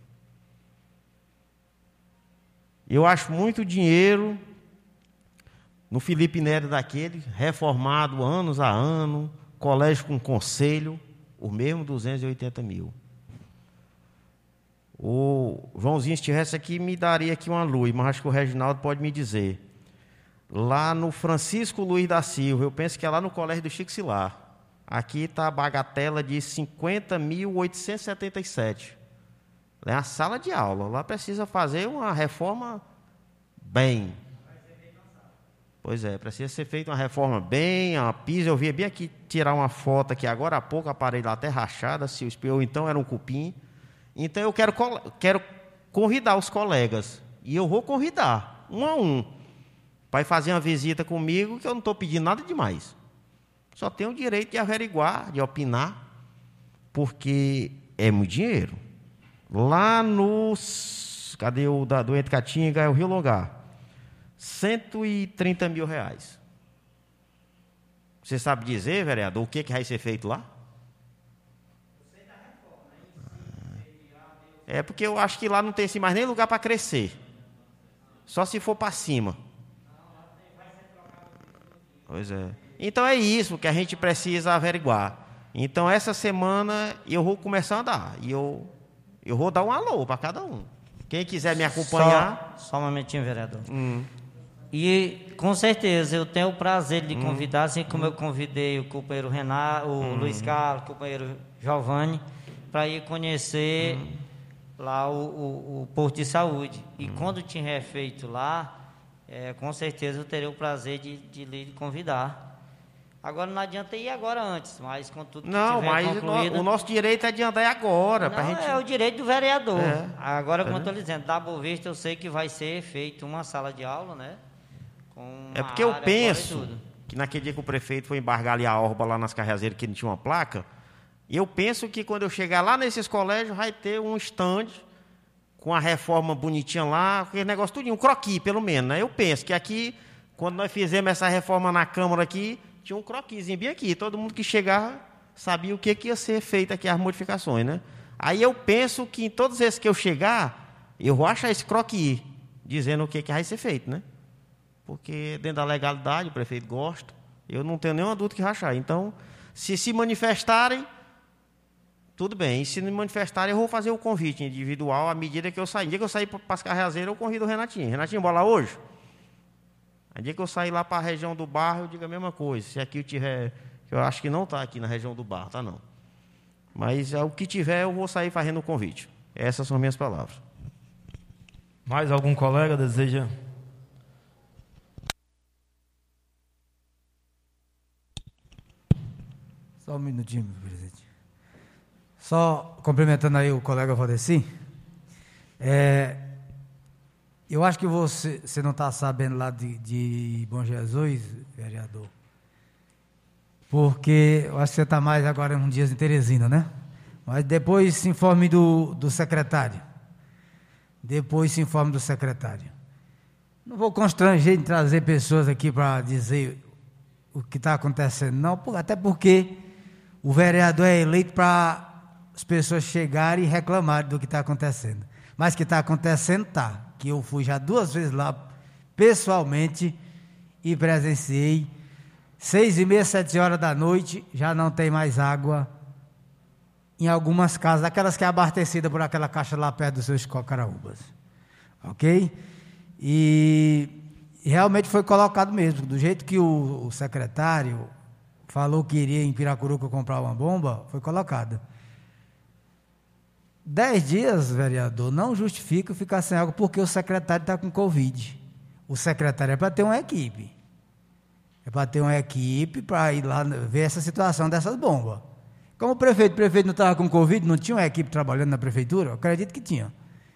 Eu acho muito dinheiro no Felipe Nery daquele, reformado anos a ano, colégio com conselho, o mesmo duzentos e oitenta mil. O Joãozinho, se estivesse aqui, me daria aqui uma luz, mas acho que o Reginaldo pode me dizer. Lá no Francisco Luiz da Silva, eu penso que é lá no colégio do Chico Silar. Aqui está a bagatela de cinquenta mil oitocentos e setenta e sete. É a sala de aula. Lá precisa fazer uma reforma bem. Pois é, precisa ser feita uma reforma bem, a piso. Eu vi bem aqui tirar uma foto aqui agora há pouco, aparelho lá até rachada, se o espelho então era um cupim. Então eu quero, quero convidar os colegas, e eu vou convidar, um a um, para fazer uma visita comigo, que eu não estou pedindo nada demais. Só tenho o direito de averiguar, de opinar, porque é muito dinheiro. Lá no... Cadê o da, do Ente Caatinga? É o Rio Longar. cento e trinta mil reais. Você sabe dizer, vereador, o que, que vai ser feito lá? É porque eu acho que lá não tem assim, mais nem lugar para crescer. Só se for para cima. Pois é. Então é isso que a gente precisa averiguar. Então, essa semana eu vou começar a andar. E eu, eu vou dar um alô para cada um. Quem quiser me acompanhar... Só, só um momentinho, vereador. Hum. E, com certeza, eu tenho o prazer de lhe hum. convidar, assim como hum. eu convidei o companheiro Renato, o hum. Luiz Carlos, o companheiro Giovanni, para ir conhecer hum. lá o, o, o posto de saúde. E hum. quando tiver feito lá, é, com certeza eu terei o prazer de, de lhe convidar. Agora não adianta ir agora antes, mas com tudo que não, tiver mas concluído... o nosso direito é de andar agora. Não, pra gente... é o direito do vereador. É. Agora, como é. eu estou dizendo, da Boa Vista eu sei que vai ser feito uma sala de aula, né? Com é porque eu área, penso que naquele dia que o prefeito foi embargar ali a orba lá nas Carreazeiras, que não tinha uma placa, eu penso que quando eu chegar lá nesses colégios vai ter um stand com a reforma bonitinha lá, aquele negócio tudinho, um croquis pelo menos, né? Eu penso que aqui, quando nós fizemos essa reforma na Câmara aqui, tinha um croquisinho bem aqui, todo mundo que chegava sabia o que, que ia ser feito aqui, as modificações, né? Aí eu penso que em todos esses que eu chegar, eu vou achar esse croquis, dizendo o que, que vai ser feito, né? Porque dentro da legalidade, o prefeito gosta, eu não tenho nenhuma dúvida que rachar. Então, se se manifestarem, tudo bem. E se não manifestarem, eu vou fazer o convite individual à medida que eu sair. No dia que eu sair para as Carreazeiras, eu convido o Renatinho. Renatinho, bora lá hoje? No dia que eu sair lá para a região do bairro, eu digo a mesma coisa. Se aqui eu tiver... Eu acho que não está aqui na região do bairro, tá não. Mas o que tiver, eu vou sair fazendo o convite. Essas são minhas palavras. Mais algum colega deseja... Só um minutinho, meu presidente. Só complementando aí o colega Valdeci, é, eu acho que você, você não está sabendo lá de, de Bom Jesus, vereador, porque eu acho que você está mais agora em um dia em Teresina, né? Mas depois se informe do, do secretário. Depois se informe do secretário. Não vou constranger em trazer pessoas aqui para dizer o que está acontecendo, não, até porque o vereador é eleito para as pessoas chegarem e reclamarem do que está acontecendo. Mas que está acontecendo, está. Que eu fui já duas vezes lá, pessoalmente, e presenciei. Seis e meia, sete horas da noite, já não tem mais água em algumas casas, aquelas que é abastecida por aquela caixa lá perto dos seus cocaraúbas. Ok? E, e realmente foi colocado mesmo, do jeito que o, o secretário falou que iria em Piracuruca comprar uma bomba, foi colocada. Dez dias, vereador, não justifica ficar sem água porque o secretário está com Covid. O secretário é para ter uma equipe. É para ter uma equipe para ir lá ver essa situação dessas bombas. Como o prefeito, o prefeito não estava com Covid, não tinha uma equipe trabalhando na prefeitura? Eu acredito que tinha.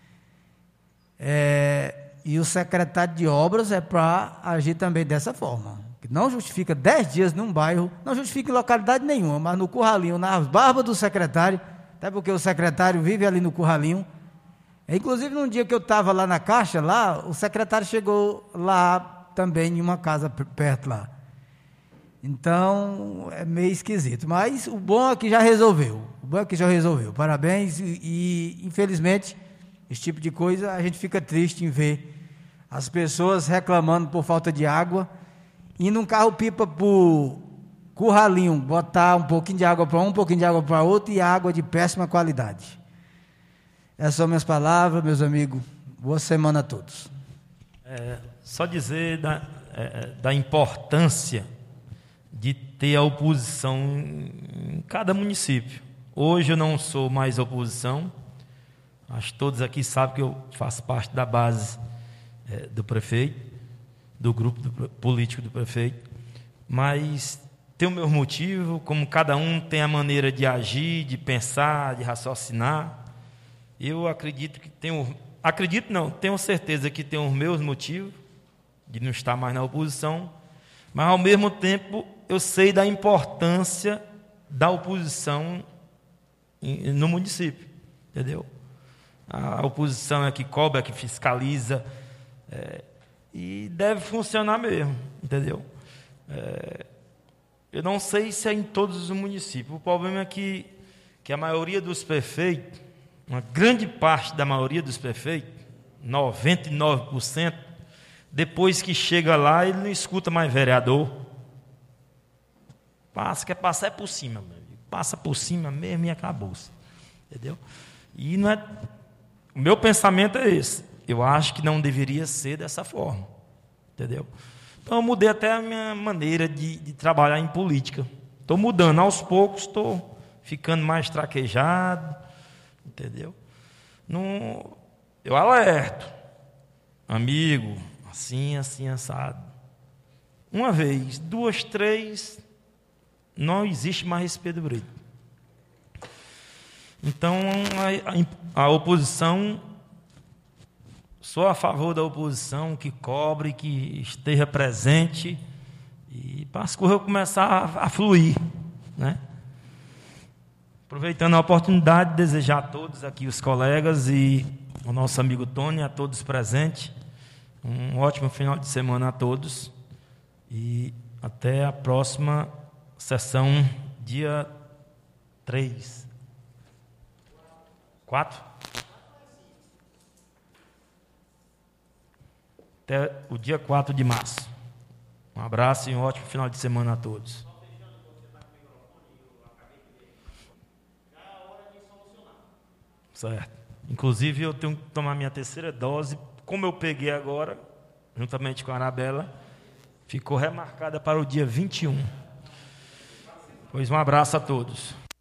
É, e o secretário de obras é para agir também dessa forma. Não justifica dez dias num bairro, não justifica em localidade nenhuma, mas no Curralinho, nas barbas do secretário, até porque o secretário vive ali no Curralinho. Inclusive, num dia que eu estava lá na Caixa, lá, o secretário chegou lá também, em uma casa perto lá. Então, é meio esquisito. Mas o bom é que já resolveu. O bom é que já resolveu. Parabéns. E, e infelizmente, esse tipo de coisa, a gente fica triste em ver as pessoas reclamando por falta de água, indo um carro-pipa para o Curralinho, botar um pouquinho de água para um, um pouquinho de água para outro, e água de péssima qualidade. Essas são minhas palavras, meus amigos. Boa semana a todos. É, só dizer da, é, da importância de ter a oposição em cada município. Hoje eu não sou mais oposição, acho que todos aqui sabem que eu faço parte da base é, do prefeito, do grupo do, político do prefeito, mas tem o meu motivo, como cada um tem a maneira de agir, de pensar, de raciocinar. Eu acredito que tenho, acredito não, tenho certeza que tenho os meus motivos de não estar mais na oposição, mas ao mesmo tempo eu sei da importância da oposição no município, entendeu? A oposição é que cobra, é que fiscaliza, é, e deve funcionar mesmo, entendeu? É, eu não sei se é em todos os municípios. O problema é que, que a maioria dos prefeitos, uma grande parte da maioria dos prefeitos, noventa e nove por cento, depois que chega lá, ele não escuta mais vereador. Passa, quer passar é por cima, meu amigo. passa por cima mesmo e acabou-se. Entendeu? E não é... O meu pensamento é esse. Eu acho que não deveria ser dessa forma. Entendeu? Então, eu mudei até a minha maneira de, de trabalhar em política. Estou mudando. Aos poucos, estou ficando mais traquejado. Entendeu? Não, eu alerto. Amigo, assim, assim, assado. Uma vez, duas, três, não existe mais respeito Brito. Então, a, a, a oposição, sou a favor da oposição, que cobre, que esteja presente, e para as coisas começar a, a fluir, né? Aproveitando a oportunidade, desejar a todos aqui, os colegas e o nosso amigo Tony, a todos presentes, um ótimo final de semana a todos, e até a próxima sessão, dia três. quatro? Até o dia quatro de março. Um abraço e um ótimo final de semana a todos. Certo. Inclusive, eu tenho que tomar minha terceira dose. Como eu peguei agora, juntamente com a Arabella, ficou remarcada para o dia vinte e um. Pois um abraço a todos.